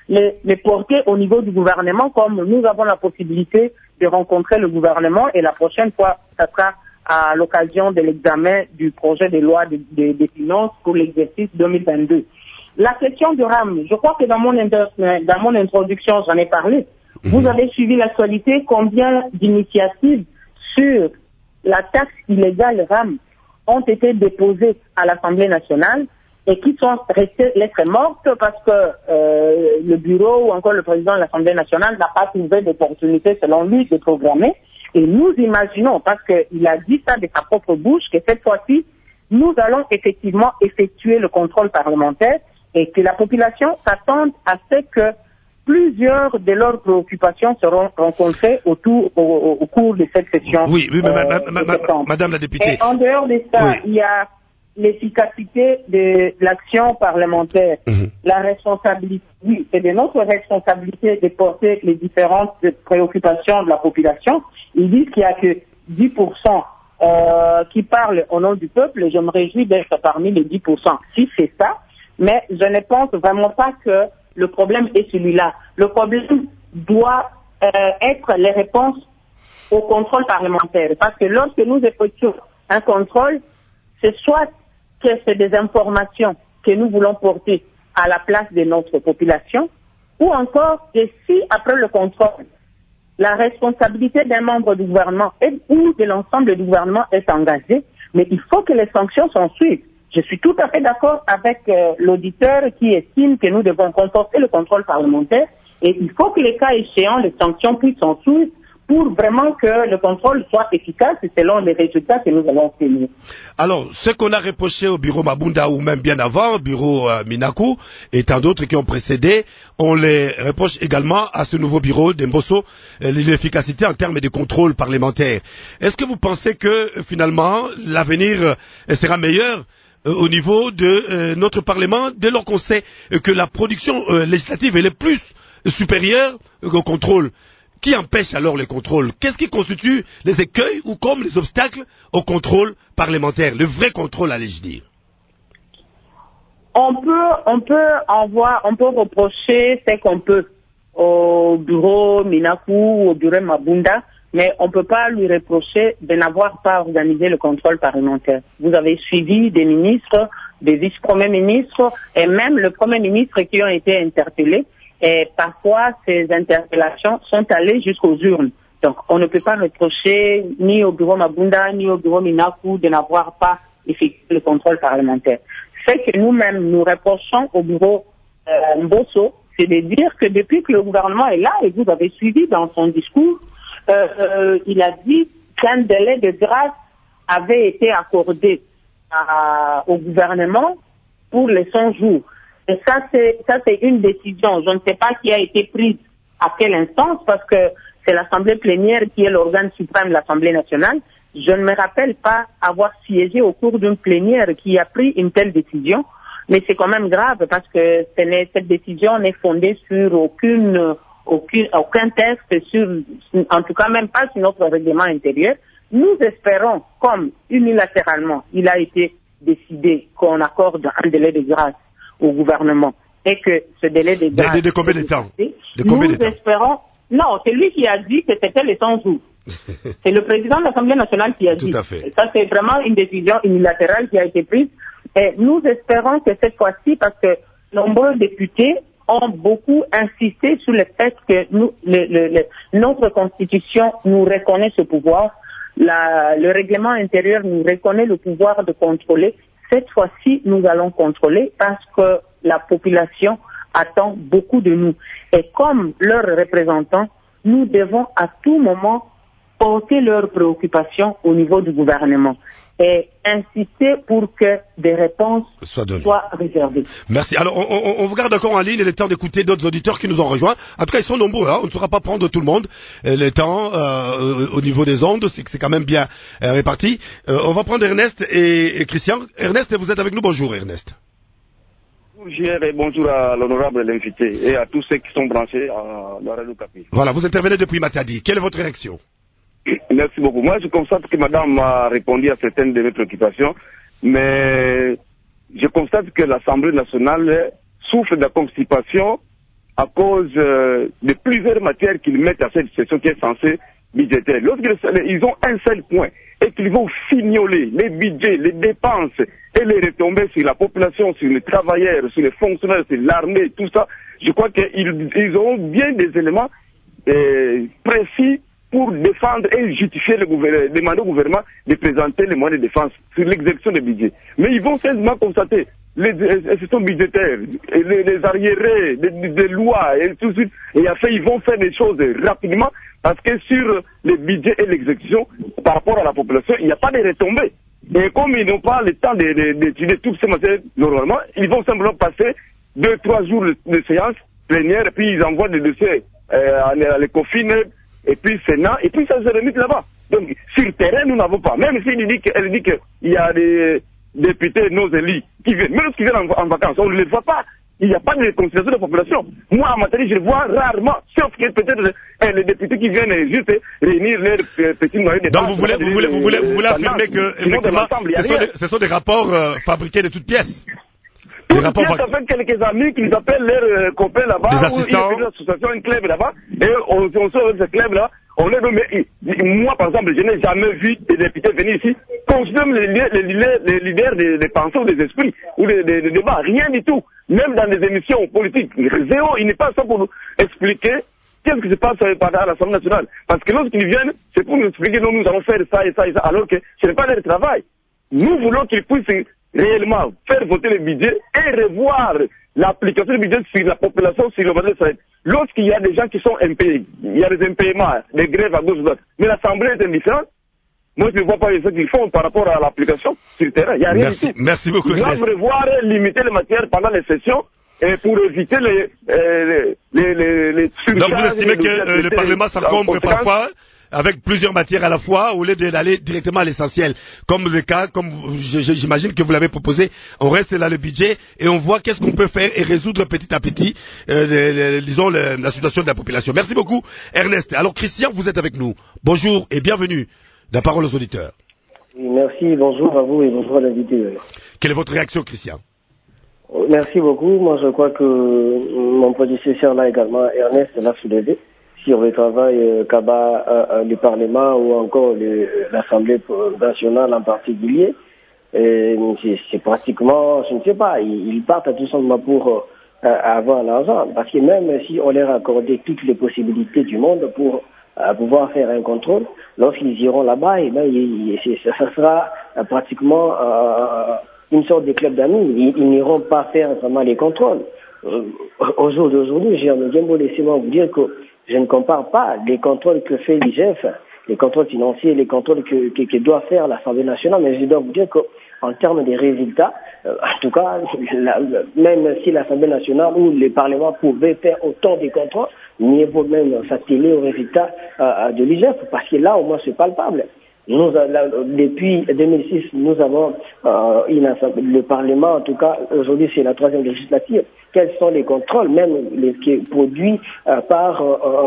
les porter au niveau du gouvernement, comme nous avons la possibilité de rencontrer le gouvernement, et la prochaine fois, ça sera à l'occasion de l'examen du projet de loi des finances pour l'exercice 2022. La question du RAM, je crois que dans mon introduction, j'en ai parlé. Vous avez suivi l'actualité, combien d'initiatives sur la taxe illégale RAM ont été déposées à l'Assemblée nationale et qui sont restées lettres mortes parce que le bureau ou encore le président de l'Assemblée nationale n'a pas trouvé d'opportunité, selon lui, de programmer. Et nous imaginons, parce qu'il a dit ça de sa propre bouche, que cette fois-ci, nous allons effectivement effectuer le contrôle parlementaire et que la population s'attende à ce que plusieurs de leurs préoccupations seront rencontrées au cours de cette session. Oui, mais Madame la députée. Et en dehors de ça, il y a l'efficacité de l'action parlementaire, la responsabilité. Oui, c'est de notre responsabilité de porter les différentes préoccupations de la population. Ils disent qu'il n'y a que 10% qui parlent au nom du peuple, et je me réjouis d'être parmi les 10%. Si c'est ça, mais je ne pense vraiment pas que le problème est celui-là. Le problème doit être les réponses au contrôle parlementaire. Parce que lorsque nous effectuons un contrôle, c'est soit que c'est des informations que nous voulons porter à la place de notre population, ou encore que si, après le contrôle, la responsabilité d'un membre du gouvernement ou de l'ensemble du gouvernement est engagée, mais il faut que les sanctions s'en suivent. Je suis tout à fait d'accord avec l'auditeur qui estime que nous devons renforcer le contrôle parlementaire, et il faut que les cas échéants, les sanctions puissent s'en suivre pour vraiment que le contrôle soit efficace selon les résultats que nous allons obtenir. Alors, ce qu'on a reproché au bureau Mabunda, ou même bien avant, au bureau Minaku, et tant d'autres qui ont précédé, on les reproche également à ce nouveau bureau d'Embosso, l'efficacité en termes de contrôle parlementaire. Est-ce que vous pensez que, finalement, l'avenir sera meilleur au niveau de notre Parlement, dès lors qu'on sait que la production législative est plus supérieure au contrôle? Qui empêche alors le contrôle? Qu'est-ce qui constitue les écueils ou comme les obstacles au contrôle parlementaire, le vrai contrôle, allais-je dire? On peut reprocher ce qu'on peut au bureau Minaku ou au bureau Mabunda, mais on ne peut pas lui reprocher de n'avoir pas organisé le contrôle parlementaire. Vous avez suivi des ministres, des vice-premiers ministres et même le premier ministre qui ont été interpellés. Et parfois, ces interpellations sont allées jusqu'aux urnes. Donc, on ne peut pas reprocher ni au bureau Mabunda, ni au bureau Minaku de n'avoir pas effectué le contrôle parlementaire. Ce que nous-mêmes nous reprochons au bureau Mbosso, c'est de dire que depuis que le gouvernement est là, et vous avez suivi dans son discours, il a dit qu'un délai de grâce avait été accordé au gouvernement pour les 100 jours. Et ça, c'est une décision. Je ne sais pas qui a été prise à quelle instance, parce que c'est l'Assemblée plénière qui est l'organe suprême de l'Assemblée nationale. Je ne me rappelle pas avoir siégé au cours d'une plénière qui a pris une telle décision, mais c'est quand même grave parce que cette décision n'est fondée sur aucun texte, en tout cas même pas sur notre règlement intérieur. Nous espérons, comme unilatéralement, il a été décidé qu'on accorde un délai de grâce au gouvernement et que ce délai de grâce... De combien de temps? Nous espérons... Non, c'est lui qui a dit que c'était les 100 jours. C'est le président de l'Assemblée nationale qui a dit. Tout à fait. Et ça, c'est vraiment une décision unilatérale qui a été prise. Et nous espérons que cette fois-ci, parce que nombreux députés ont beaucoup insisté sur le fait que notre Constitution nous reconnaît ce pouvoir, le règlement intérieur nous reconnaît le pouvoir de contrôler. Cette fois-ci, nous allons contrôler parce que la population attend beaucoup de nous. Et comme leurs représentants, nous devons à tout moment porter leurs préoccupations au niveau du gouvernement et insister pour que des réponses soient réservées. Merci. Alors, on vous garde encore en ligne, il est temps d'écouter d'autres auditeurs qui nous ont rejoints. En tout cas, ils sont nombreux, hein. On ne saura pas prendre tout le monde. Le temps, au niveau des ondes, c'est quand même bien réparti. On va prendre Ernest et Christian. Ernest, vous êtes avec nous. Bonjour, Ernest. Bonjour et bonjour à l'honorable invité et à tous ceux qui sont branchés à la Radio Okapi. Voilà, vous intervenez depuis Matadi. Quelle est votre réaction? Merci beaucoup. Moi, je constate que madame m'a répondu à certaines de mes préoccupations, mais je constate que l'Assemblée nationale souffre de la constipation à cause de plusieurs matières qu'ils mettent à cette session qui est censée budgétaire. Lorsqu'ils ont un seul point et qu'ils vont fignoler les budgets, les dépenses et les retomber sur la population, sur les travailleurs, sur les fonctionnaires, sur l'armée, tout ça, je crois qu'ils auront bien des éléments précis pour défendre et justifier demander au gouvernement de présenter les moyens de défense sur l'exécution des budgets. Mais ils vont simplement constater les institutions budgétaires, les arriérés, des lois et tout de suite, et après ils vont faire des choses rapidement parce que sur les budgets et l'exécution, par rapport à la population, il n'y a pas de retombées. Et comme ils n'ont pas le temps d'étudier toutes ces matières normalement, ils vont simplement passer 2-3 jours de séance plénière et puis ils envoient des dossiers à l'ECOFIN et puis Sénat et puis ça se remet là-bas. Donc sur le terrain, nous n'avons pas. Même s'il dit qu'il y a des députés non élus qui viennent, même lorsqu'ils viennent en vacances, on ne les voit pas. Il n'y a pas de considération de la population. Moi, à Matadi, je le vois rarement, sauf que peut-être les députés qui viennent juste réunir leurs petits moyens de dépenses. Donc vous voulez affirmer que, effectivement, ce sont des rapports fabriqués de toutes pièces. Des rapports avec quelques amis qui nous appellent leurs copains là-bas, ou il y a une association, un club là-bas, et on sort avec ce club-là. On est nommé. Moi, par exemple, je n'ai jamais vu des députés venir ici considérer les leaders des pensées ou des esprits ou des débats. Rien du tout. Même dans des émissions politiques. Zéro, il n'est pas ça pour nous expliquer qu'est-ce qui se passe à l'Assemblée nationale. Parce que lorsqu'ils viennent, c'est pour nous expliquer non, nous allons faire ça et ça et ça, alors que ce n'est pas leur travail. Nous voulons qu'ils puissent réellement faire voter le budget et revoir l'application du budget sur la population, sur le modèle de salaire. Lorsqu'il y a des gens qui sont impayés, il y a des impayements, des grèves à gauche, mais l'Assemblée est indifférente. Moi, je ne vois pas ce qu'ils font par rapport à l'application sur le terrain. Il n'y a rien du tout. Merci beaucoup. Ils doivent revoir et limiter les matières pendant les sessions et pour éviter les donc vous estimez que le Parlement s'encombre parfois avec plusieurs matières à la fois, au lieu d'aller directement à l'essentiel. Comme le cas, comme j'imagine que vous l'avez proposé, on reste là le budget et on voit qu'est-ce qu'on peut faire et résoudre petit à petit, disons, la situation de la population. Merci beaucoup, Ernest. Alors, Christian, vous êtes avec nous. Bonjour et bienvenue. La parole aux auditeurs. Merci, bonjour à vous et bonjour à l'invité. Quelle est votre réaction, Christian? Merci beaucoup. Moi, je crois que mon prédécesseur là également, Ernest, l'a soulevé sur le travail qu'abat le Parlement ou encore l'Assemblée nationale en particulier. C'est pratiquement, je ne sais pas, ils partent tout simplement pour avoir l'argent. Parce que même si on leur accordait toutes les possibilités du monde pour pouvoir faire un contrôle, lorsqu'ils iront là-bas, et ça sera pratiquement une sorte de club d'amis. Ils n'iront pas faire vraiment les contrôles. Au jour d'aujourd'hui, laissez-moi vous dire que je ne compare pas les contrôles que fait l'IGF, les contrôles financiers, les contrôles que doit faire l'Assemblée nationale, mais je dois vous dire qu'en termes de résultats, en tout cas, même si l'Assemblée nationale ou le Parlement pouvaient faire autant de contrôles, mieux vaut même s'atteler aux résultats de l'IGF, parce que là, au moins, c'est palpable. Depuis 2006, nous avons le Parlement, en tout cas, aujourd'hui c'est la 3e législature. Quels sont les contrôles, même les produits par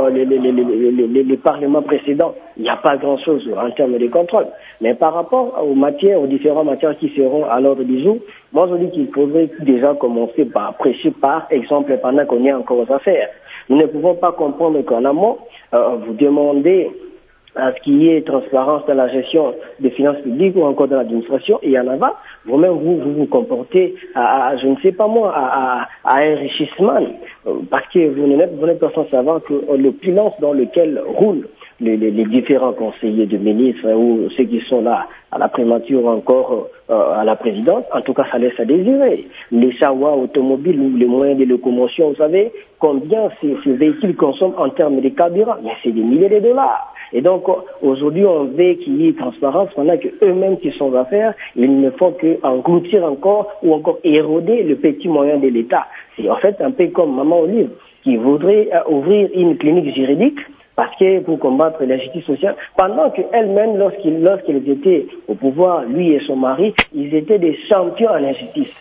les parlements précédents? Il n'y a pas grand-chose en termes de contrôle. Mais par rapport aux différentes matières qui seront à l'ordre du jour, moi je dis qu'il faudrait déjà commencer par prêcher par exemple pendant qu'on est encore aux affaires. Nous ne pouvons pas comprendre qu'en amont, vous demandez à ce qui est transparence dans la gestion des finances publiques ou encore dans l'administration, et en avant, vous-même vous comportez je ne sais pas moi, à enrichissement, parce que vous n'êtes pas sans savoir que le silence dans lequel roulent les différents conseillers de ministres ou ceux qui sont là à la primature ou encore à la présidence, en tout cas ça laisse à désirer. Les chawa automobiles ou les moyens de locomotion, vous savez combien ces véhicules consomment en termes de carburant? Mais c'est des milliers de dollars. Et donc, aujourd'hui, on veut qu'il y ait transparence pendant que eux-mêmes qui sont à faire, ils ne font qu'engloutir encore ou encore éroder le petit moyen de l'État. C'est en fait un peu comme Maman Olive qui voudrait ouvrir une clinique juridique parce que pour combattre l'injustice sociale, pendant qu'elle-même, lorsqu'ils étaient au pouvoir, lui et son mari, ils étaient des champions en injustice.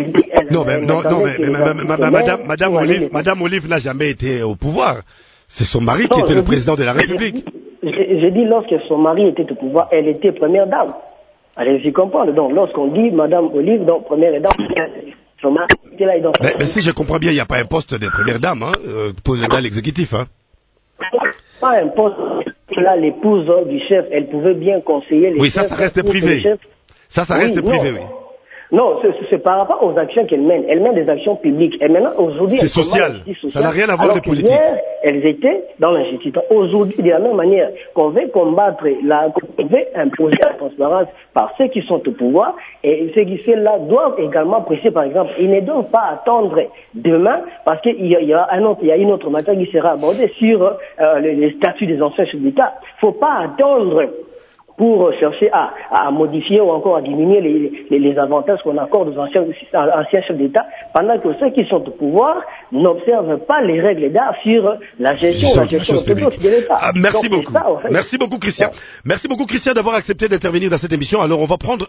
Madame Olive n'a jamais été au pouvoir. C'est son mari qui était le président de la République. J'ai dit lorsque son mari était au pouvoir, elle était première dame. Allez-y comprendre. Donc lorsqu'on dit Madame Olive, donc première dame, Mais si je comprends bien, il n'y a pas un poste de première dame dans l'exécutif. Pas un poste. Là, l'épouse du chef, elle pouvait bien conseiller les chefs. Oui, ça reste privé. Ça reste privé, oui. Non, c'est par rapport aux actions qu'elle mène. Elle mène des actions publiques. Et maintenant, aujourd'hui, c'est social. Ça n'a rien à voir avec politique. Hier, elles étaient dans l'injustice. Aujourd'hui, de la même manière qu'on veut combattre, qu'on veut imposer la transparence par ceux qui sont au pouvoir, et ceux qui sont là doivent également préciser, par exemple, ils ne doivent pas attendre demain, parce qu'il y a une autre matière qui sera abordée sur les statuts des anciens chefs d'État. Il ne faut pas attendre pour chercher à modifier ou encore à diminuer les avantages qu'on accorde aux anciens chefs d'État, pendant que ceux qui sont au pouvoir n'observent pas les règles d'art sur la gestion de l'État. Merci beaucoup. Merci beaucoup, Christian. Ouais. Merci beaucoup, Christian, d'avoir accepté d'intervenir dans cette émission. Alors, on va prendre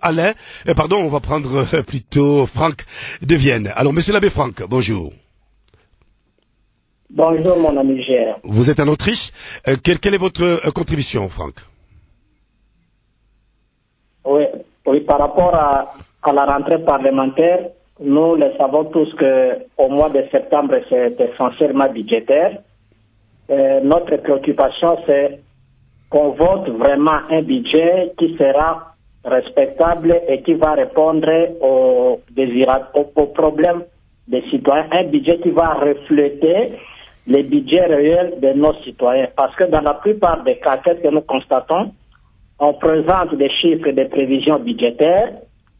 plutôt Franck de Vienne. Alors, monsieur l'abbé Franck, bonjour. Bonjour, mon ami Gérard. Vous êtes en Autriche. Quelle est votre contribution, Franck? Oui, par rapport à la rentrée parlementaire, nous le savons tous qu'au mois de septembre, c'est essentiellement budgétaire. Notre préoccupation, c'est qu'on vote vraiment un budget qui sera respectable et qui va répondre aux problèmes des citoyens. Un budget qui va refléter les budgets réels de nos citoyens. Parce que dans la plupart des cas, qu'est-ce que nous constatons? On présente des chiffres de prévisions budgétaires,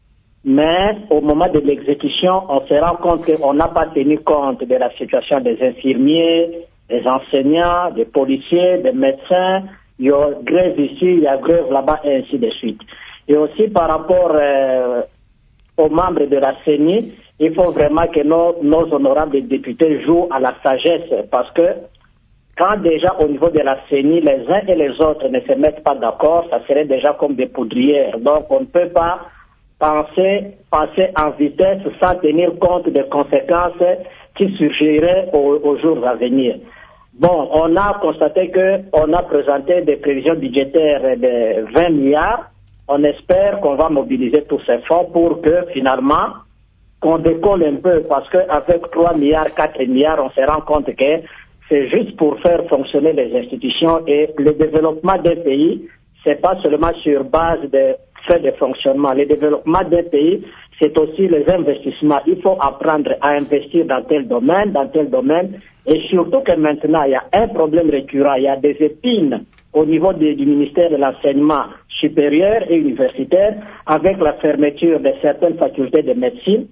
mais au moment de l'exécution, on se rend compte qu'on n'a pas tenu compte de la situation des infirmiers, des enseignants, des policiers, des médecins. Il y a grève ici, il y a grève là-bas, et ainsi de suite. Et aussi par rapport aux membres de la CENI, il faut vraiment que nos honorables députés jouent à la sagesse, parce que quand déjà au niveau de la CENI, les uns et les autres ne se mettent pas d'accord, ça serait déjà comme des poudrières. Donc on ne peut pas passer en vitesse sans tenir compte des conséquences qui surgiraient aux jours à venir. Bon, on a constaté qu'on a présenté des prévisions budgétaires de 20 milliards. On espère qu'on va mobiliser tous ces fonds pour que finalement, qu'on décolle un peu, parce qu'avec 3 milliards, 4 milliards, on se rend compte que c'est juste pour faire fonctionner les institutions, et le développement d'un pays, c'est pas seulement sur base de frais de fonctionnement. Le développement d'un pays, c'est aussi les investissements. Il faut apprendre à investir dans tel domaine, et surtout que maintenant, il y a un problème récurrent, il y a des épines au niveau du ministère de l'enseignement supérieur et universitaire, avec la fermeture de certaines facultés de médecine.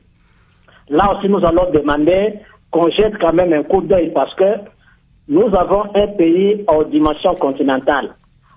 Là aussi, nous allons demander qu'on jette quand même un coup d'œil, parce que nous avons un pays aux dimensions continentales.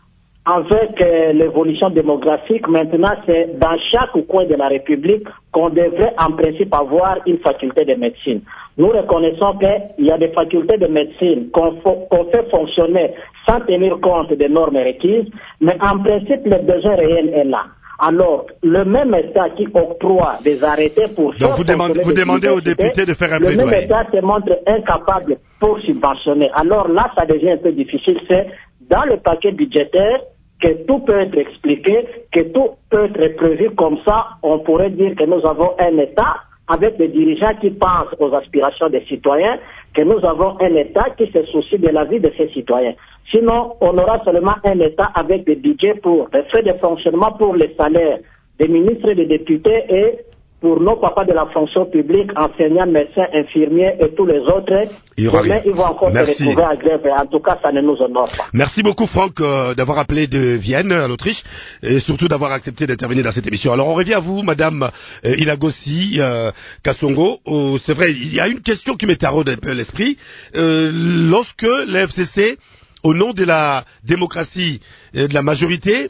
Avec l'évolution démographique, maintenant, c'est dans chaque coin de la République qu'on devrait en principe avoir une faculté de médecine. Nous reconnaissons qu'il y a des facultés de médecine qu'on fait fonctionner sans tenir compte des normes requises, mais en principe, le besoin réel est là. Alors, le même État qui octroie des arrêtés pour... Donc vous demandez aux députés de faire un plaidoyer. Le même État se montre incapable pour subventionner. Alors là, ça devient un peu difficile. C'est dans le paquet budgétaire que tout peut être expliqué, que tout peut être prévu. Comme ça, on pourrait dire que nous avons un État avec des dirigeants qui pensent aux aspirations des citoyens, que nous avons un État qui se soucie de la vie de ses citoyens. Sinon, on aura seulement un État avec des budgets pour les frais de fonctionnement, pour les salaires des ministres et des députés, et pour nos papas de la fonction publique, enseignants, médecins, infirmiers et tous les autres. Demain, ils vont encore se retrouver à grève. En tout cas, ça ne nous honore pas. Merci beaucoup, Franck, d'avoir appelé de Vienne, en Autriche, et surtout d'avoir accepté d'intervenir dans cette émission. Alors, on revient à vous, Madame Ilagossi Kassongo. C'est vrai, il y a une question qui me taraude un peu l'esprit. Lorsque l'FCC, au nom de la démocratie et de la majorité,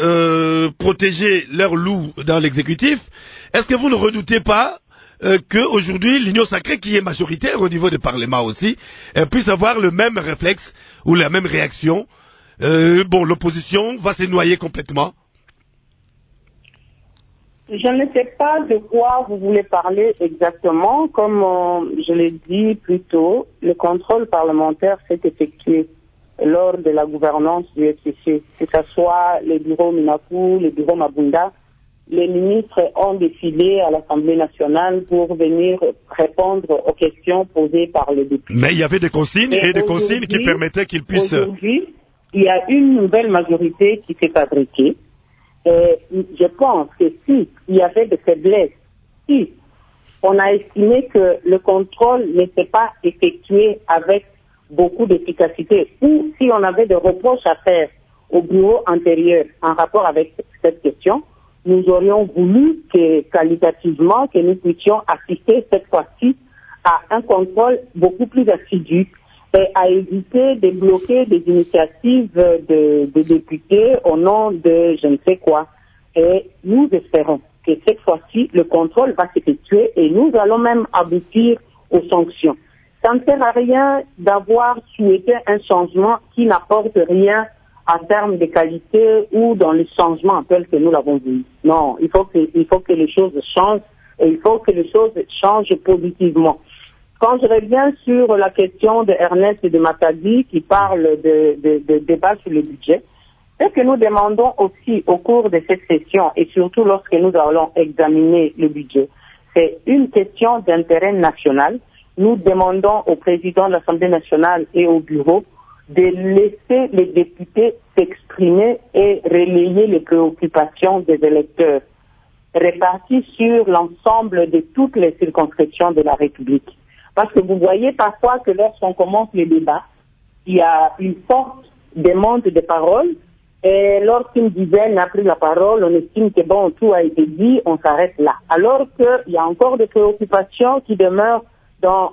protéger leurs loups dans l'exécutif, est-ce que vous ne redoutez pas qu'aujourd'hui l'Union sacrée, qui est majoritaire au niveau du Parlement aussi, puisse avoir le même réflexe ou la même réaction? L'opposition va se noyer complètement. Je ne sais pas de quoi vous voulez parler exactement. Comme je l'ai dit plus tôt, le contrôle parlementaire s'est effectué lors de la gouvernance du FCC, que ce soit les bureaux Minaku, les bureaux Mabunda. les ministres ont défilé à l'Assemblée nationale pour venir répondre aux questions posées par les députés. Mais il y avait des consignes et des consignes qui permettaient qu'ils puissent... Aujourd'hui, il y a une nouvelle majorité qui s'est fabriquée. Et je pense que si il y avait des faiblesses, si on a estimé que le contrôle n'était pas effectué avec beaucoup d'efficacité, ou si on avait des reproches à faire au bureau antérieur en rapport avec cette question, nous aurions voulu que qualitativement que nous puissions assister cette fois-ci à un contrôle beaucoup plus assidu et à éviter de bloquer des initiatives de députés au nom de je ne sais quoi. Et nous espérons que cette fois-ci, le contrôle va s'effectuer et nous allons même aboutir aux sanctions. Ça ne sert à rien d'avoir souhaité un changement qui n'apporte rien en termes de qualité ou dans les changements tels que nous l'avons vu. Non, il faut que les choses changent et il faut que les choses changent positivement. Quand je reviens sur la question de Ernest et de Matadi qui parle de débat sur le budget, ce que nous demandons aussi au cours de cette session et surtout lorsque nous allons examiner le budget, c'est une question d'intérêt national. Nous demandons au président de l'Assemblée nationale et au bureau de laisser les députés s'exprimer et relayer les préoccupations des électeurs répartis sur l'ensemble de toutes les circonscriptions de la République. Parce que vous voyez parfois que lorsqu'on commence les débats, il y a une forte demande de parole et lorsqu'une dizaine a pris la parole, on estime que bon, tout a été dit, on s'arrête là. Alors qu'il y a encore des préoccupations qui demeurent dans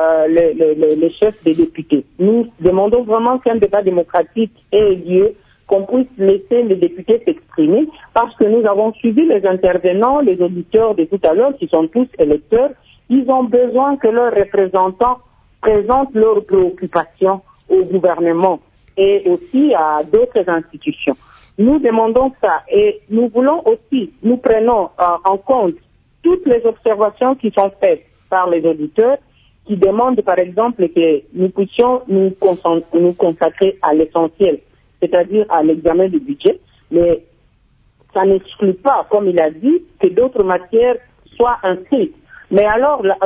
les chefs des députés. Nous demandons vraiment qu'un débat démocratique ait lieu, qu'on puisse laisser les députés s'exprimer, parce que nous avons suivi les intervenants, les auditeurs de tout à l'heure, qui sont tous électeurs. Ils ont besoin que leurs représentants présentent leurs préoccupations au gouvernement et aussi à d'autres institutions. Nous demandons ça et nous voulons aussi, nous prenons en compte toutes les observations qui sont faites par les auditeurs qui demandent par exemple que nous puissions nous consacrer à l'essentiel, c'est-à-dire à l'examen du budget, mais ça n'exclut pas, comme il a dit, que d'autres matières soient inscrites. Mais alors là,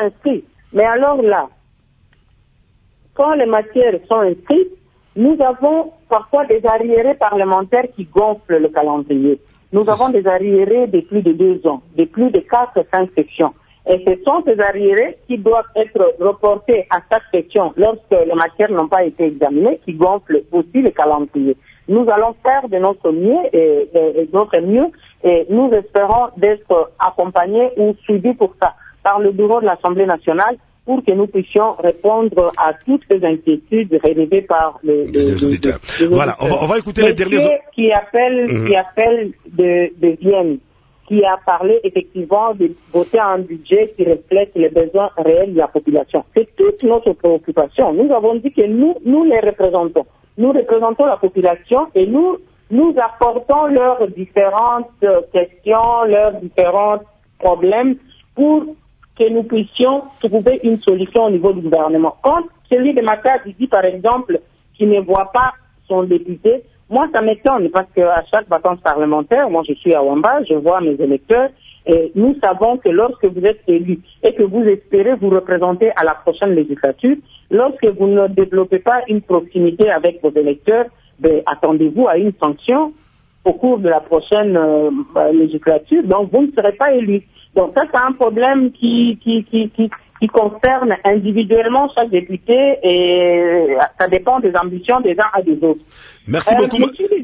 quand les matières sont inscrites, nous avons parfois des arriérés parlementaires qui gonflent le calendrier. Nous avons des arriérés de plus de 2 ans, de plus de 4-5 sections. Et ce sont ces arriérés qui doivent être reportés à chaque section lorsque les matières n'ont pas été examinées, qui gonflent aussi le calendrier. Nous allons faire de notre mieux et notre mieux et nous espérons d'être accompagnés ou suivis pour ça par le bureau de l'Assemblée nationale pour que nous puissions répondre à toutes ces inquiétudes relevées par les auditeurs. Voilà, on va écouter les derniers... qui appelle de Vienne, qui a parlé effectivement de voter un budget qui reflète les besoins réels de la population. C'est toute notre préoccupation. Nous avons dit que nous les représentons. Nous représentons la population et nous apportons leurs différentes questions, leurs différents problèmes pour que nous puissions trouver une solution au niveau du gouvernement. Quand celui de Matadi dit par exemple qu'il ne voit pas son député, moi ça m'étonne parce qu'à chaque vacances parlementaire, moi je suis à Wamba, je vois mes électeurs et nous savons que lorsque vous êtes élu et que vous espérez vous représenter à la prochaine législature, lorsque vous ne développez pas une proximité avec vos électeurs, attendez-vous à une sanction au cours de la prochaine législature, donc vous ne serez pas élu. Donc ça, c'est un problème qui concerne individuellement chaque député et ça dépend des ambitions des uns et des autres. Merci beaucoup.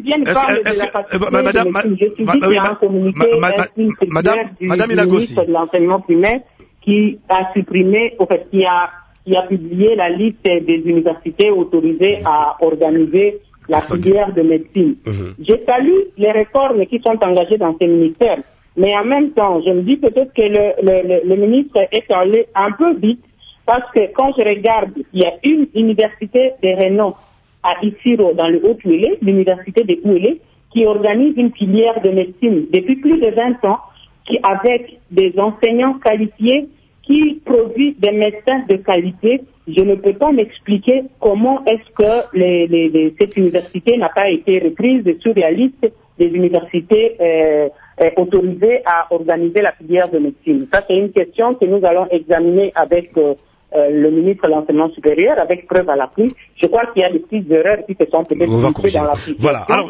Madame Ilagossi, de l'enseignement primaire qui a supprimé, qui a publié la liste des universités autorisées à organiser la filière de médecine. Je salue les réformes qui sont engagées dans ces ministères, mais en même temps, je me dis peut-être que le ministre est allé un peu vite, parce que quand je regarde, il y a une université de renom à Isiro, dans le Haut-Ouélé, l'université de Ouélé, qui organise une filière de médecine depuis plus de 20 ans, avec des enseignants qualifiés qui produisent des médecins de qualité. Je ne peux pas m'expliquer comment est-ce que cette université n'a pas été reprise sur la liste des universités autorisés à organiser la filière de médecine. Ça, c'est une question que nous allons examiner avec le ministre de l'Enseignement supérieur, avec preuve à l'appui. Je crois qu'il y a des petites erreurs qui se sont peut-être glissées dans l'application. Voilà. Alors,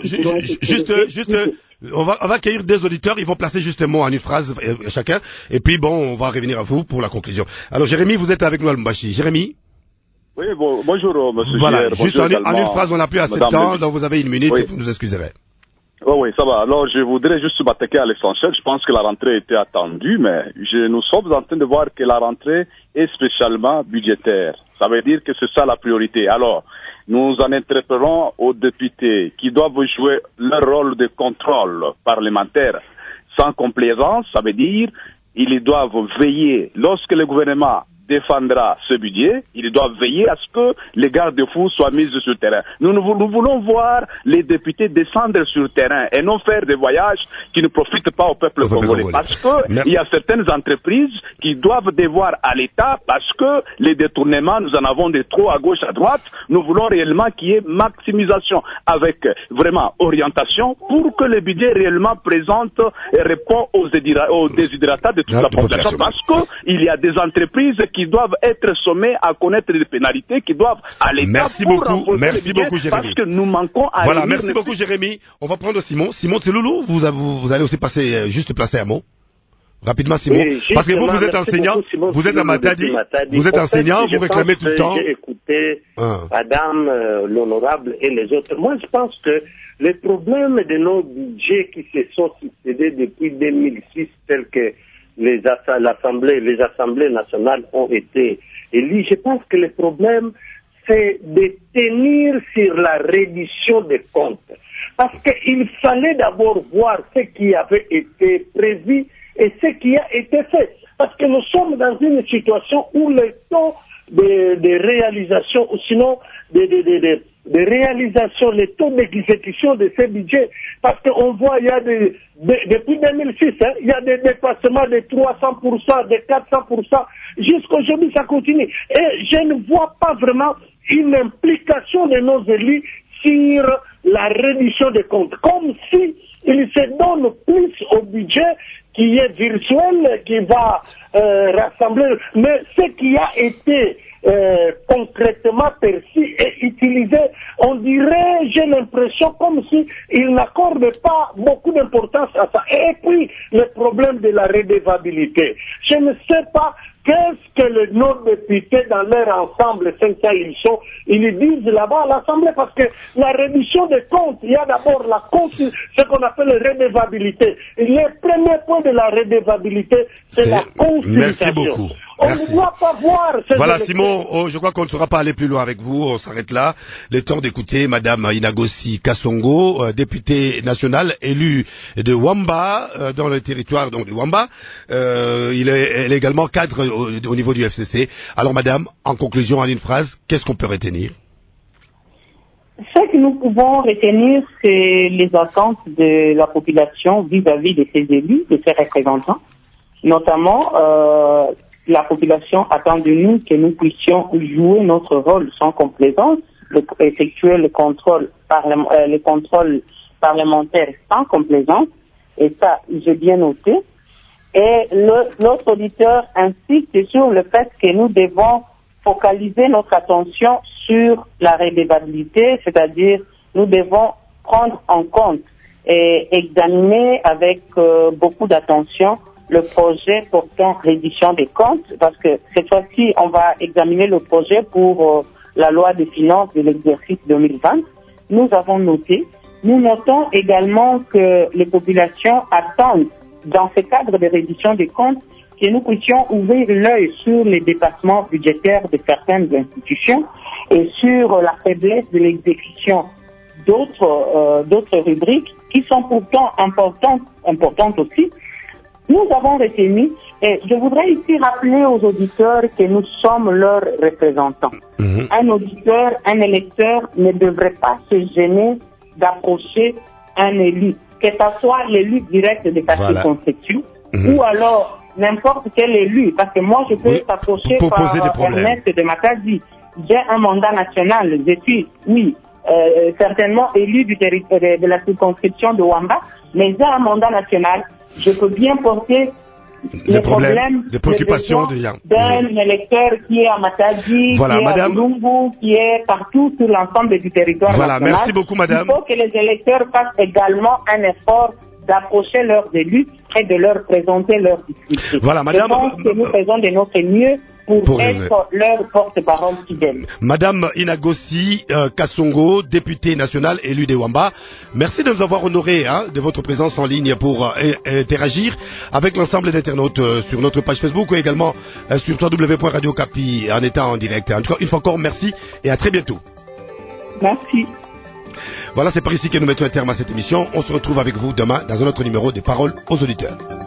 on va accueillir des auditeurs. Ils vont placer justement en une phrase chacun. Et puis, bon, on va revenir à vous pour la conclusion. Alors, Jérémy, vous êtes avec nous à Lubumbashi. Jérémy? Oui, bonjour, monsieur. Voilà. Hier. Juste en une phrase, on n'a plus assez de temps. Donc, vous avez une minute et vous nous excuserez. Oui, ça va. Alors, je voudrais juste m'attaquer à l'essentiel. Je pense que la rentrée était attendue, mais nous sommes en train de voir que la rentrée est spécialement budgétaire. Ça veut dire que c'est ça la priorité. Alors, nous en interpellons aux députés qui doivent jouer leur rôle de contrôle parlementaire sans complaisance. Ça veut dire ils doivent veiller, lorsque le gouvernement défendra ce budget, ils doivent veiller à ce que les garde-fous soient mis sur le terrain. Nous voulons voir les députés descendre sur le terrain et non faire des voyages qui ne profitent pas au peuple congolais. Parce que il y a certaines entreprises qui doivent devoir à l'État parce que les détournements, nous en avons de trop à gauche, à droite. Nous voulons réellement qu'il y ait maximisation avec vraiment orientation pour que le budget réellement présente et répond aux déshydratats de toute la population. Parce que il y a des entreprises qui doivent être sommés à connaître des pénalités, qui doivent à l'État. Merci beaucoup, Jérémy. Parce que nous manquons à voilà, merci beaucoup, Jérémy. On va prendre Simon. Simon Tseloulou, vous allez aussi passer, juste placer un mot. Rapidement, Simon. Oui, parce que vous êtes enseignant, vous êtes à Matadi, vous êtes enseignant, vous réclamez tout le temps. J'ai écouté Madame, l'honorable et les autres. Moi, je pense que les problèmes de nos budgets qui se sont succédés depuis 2006, tels que les assemblées nationales ont été élues, je pense que le problème, c'est de tenir sur la reddition des comptes. Parce qu'il fallait d'abord voir ce qui avait été prévu et ce qui a été fait. Parce que nous sommes dans une situation où le taux de réalisation, ou sinon de réalisation, le taux d'exécution de ces budgets, parce qu'on voit, il y a depuis 2006, il y a des dépassements de 300%, de 400%, jusqu'aujourd'hui ça continue. Et je ne vois pas vraiment une implication de nos élus sur la reddition des comptes, comme si ils se donnent plus au budget qui est virtuel, qui va rassembler, mais ce qui a été concrètement perçu et utilisé, on dirait, j'ai l'impression, comme si ils n'accordent pas beaucoup d'importance à ça. Et puis, le problème de la redevabilité. Je ne sais pas qu'est-ce que nos députés dans leur ensemble, ils disent là-bas à l'Assemblée, parce que la reddition des comptes, il y a d'abord ce qu'on appelle la redevabilité. Le premier point de la redevabilité, c'est la consultation. Merci beaucoup. On ne doit pas voir voilà, Simon, je crois qu'on ne saura pas aller plus loin avec vous, on s'arrête là. Le temps d'écouter Madame Inagosi Kassongo, députée nationale, élue de Wamba, dans le territoire donc, de Wamba. Elle est également cadre au niveau du FCC. Alors Madame, en conclusion, en une phrase, qu'est-ce qu'on peut retenir? Ce que nous pouvons retenir, c'est les attentes de la population vis-à-vis de ses élus, de ses représentants. Notamment, la population attend de nous que nous puissions jouer notre rôle sans complaisance, effectuer le contrôle parlementaire sans complaisance, et ça, j'ai bien noté. Et notre auditeur insiste sur le fait que nous devons focaliser notre attention sur la redevabilité, c'est-à-dire nous devons prendre en compte et examiner avec beaucoup d'attention le projet portant reddition des comptes, parce que cette fois-ci, on va examiner le projet pour la loi des finances de l'exercice 2020. Nous notons également que les populations attendent, dans ce cadre de reddition des comptes, que nous puissions ouvrir l'œil sur les dépassements budgétaires de certaines institutions et sur la faiblesse de l'exécution d'autres rubriques qui sont pourtant importantes aussi. Nous avons retenu, et je voudrais ici rappeler aux auditeurs que nous sommes leurs représentants. Un auditeur, un électeur ne devrait pas se gêner d'approcher un élu, que ce soit l'élu direct de sa circonscription, ou alors n'importe quel élu, parce que moi je peux t'approcher par Ernest de Matadi. J'ai un mandat national, je suis, certainement élu de la circonscription de Wamba, mais à un mandat national, je peux bien porter les problèmes, les préoccupations d'un électeur qui est à Matadi, voilà, qui est à Lungu, qui est partout sur l'ensemble du territoire national. Merci beaucoup, madame. Il faut que les électeurs fassent également un effort d'approcher leurs élus et de leur présenter leurs difficultés. Voilà, madame. Je pense que nous faisons de notre mieux pour être leur porte-parole fidèle. Madame Inagosi Kassongo, députée nationale élue de Wamba, merci de nous avoir honorés de votre présence en ligne pour interagir avec l'ensemble d'internautes sur notre page Facebook ou également sur www.radiocapi en étant en direct. En tout cas, une fois encore, merci et à très bientôt. Merci. Voilà, c'est par ici que nous mettons un terme à cette émission. On se retrouve avec vous demain dans un autre numéro de Paroles aux auditeurs.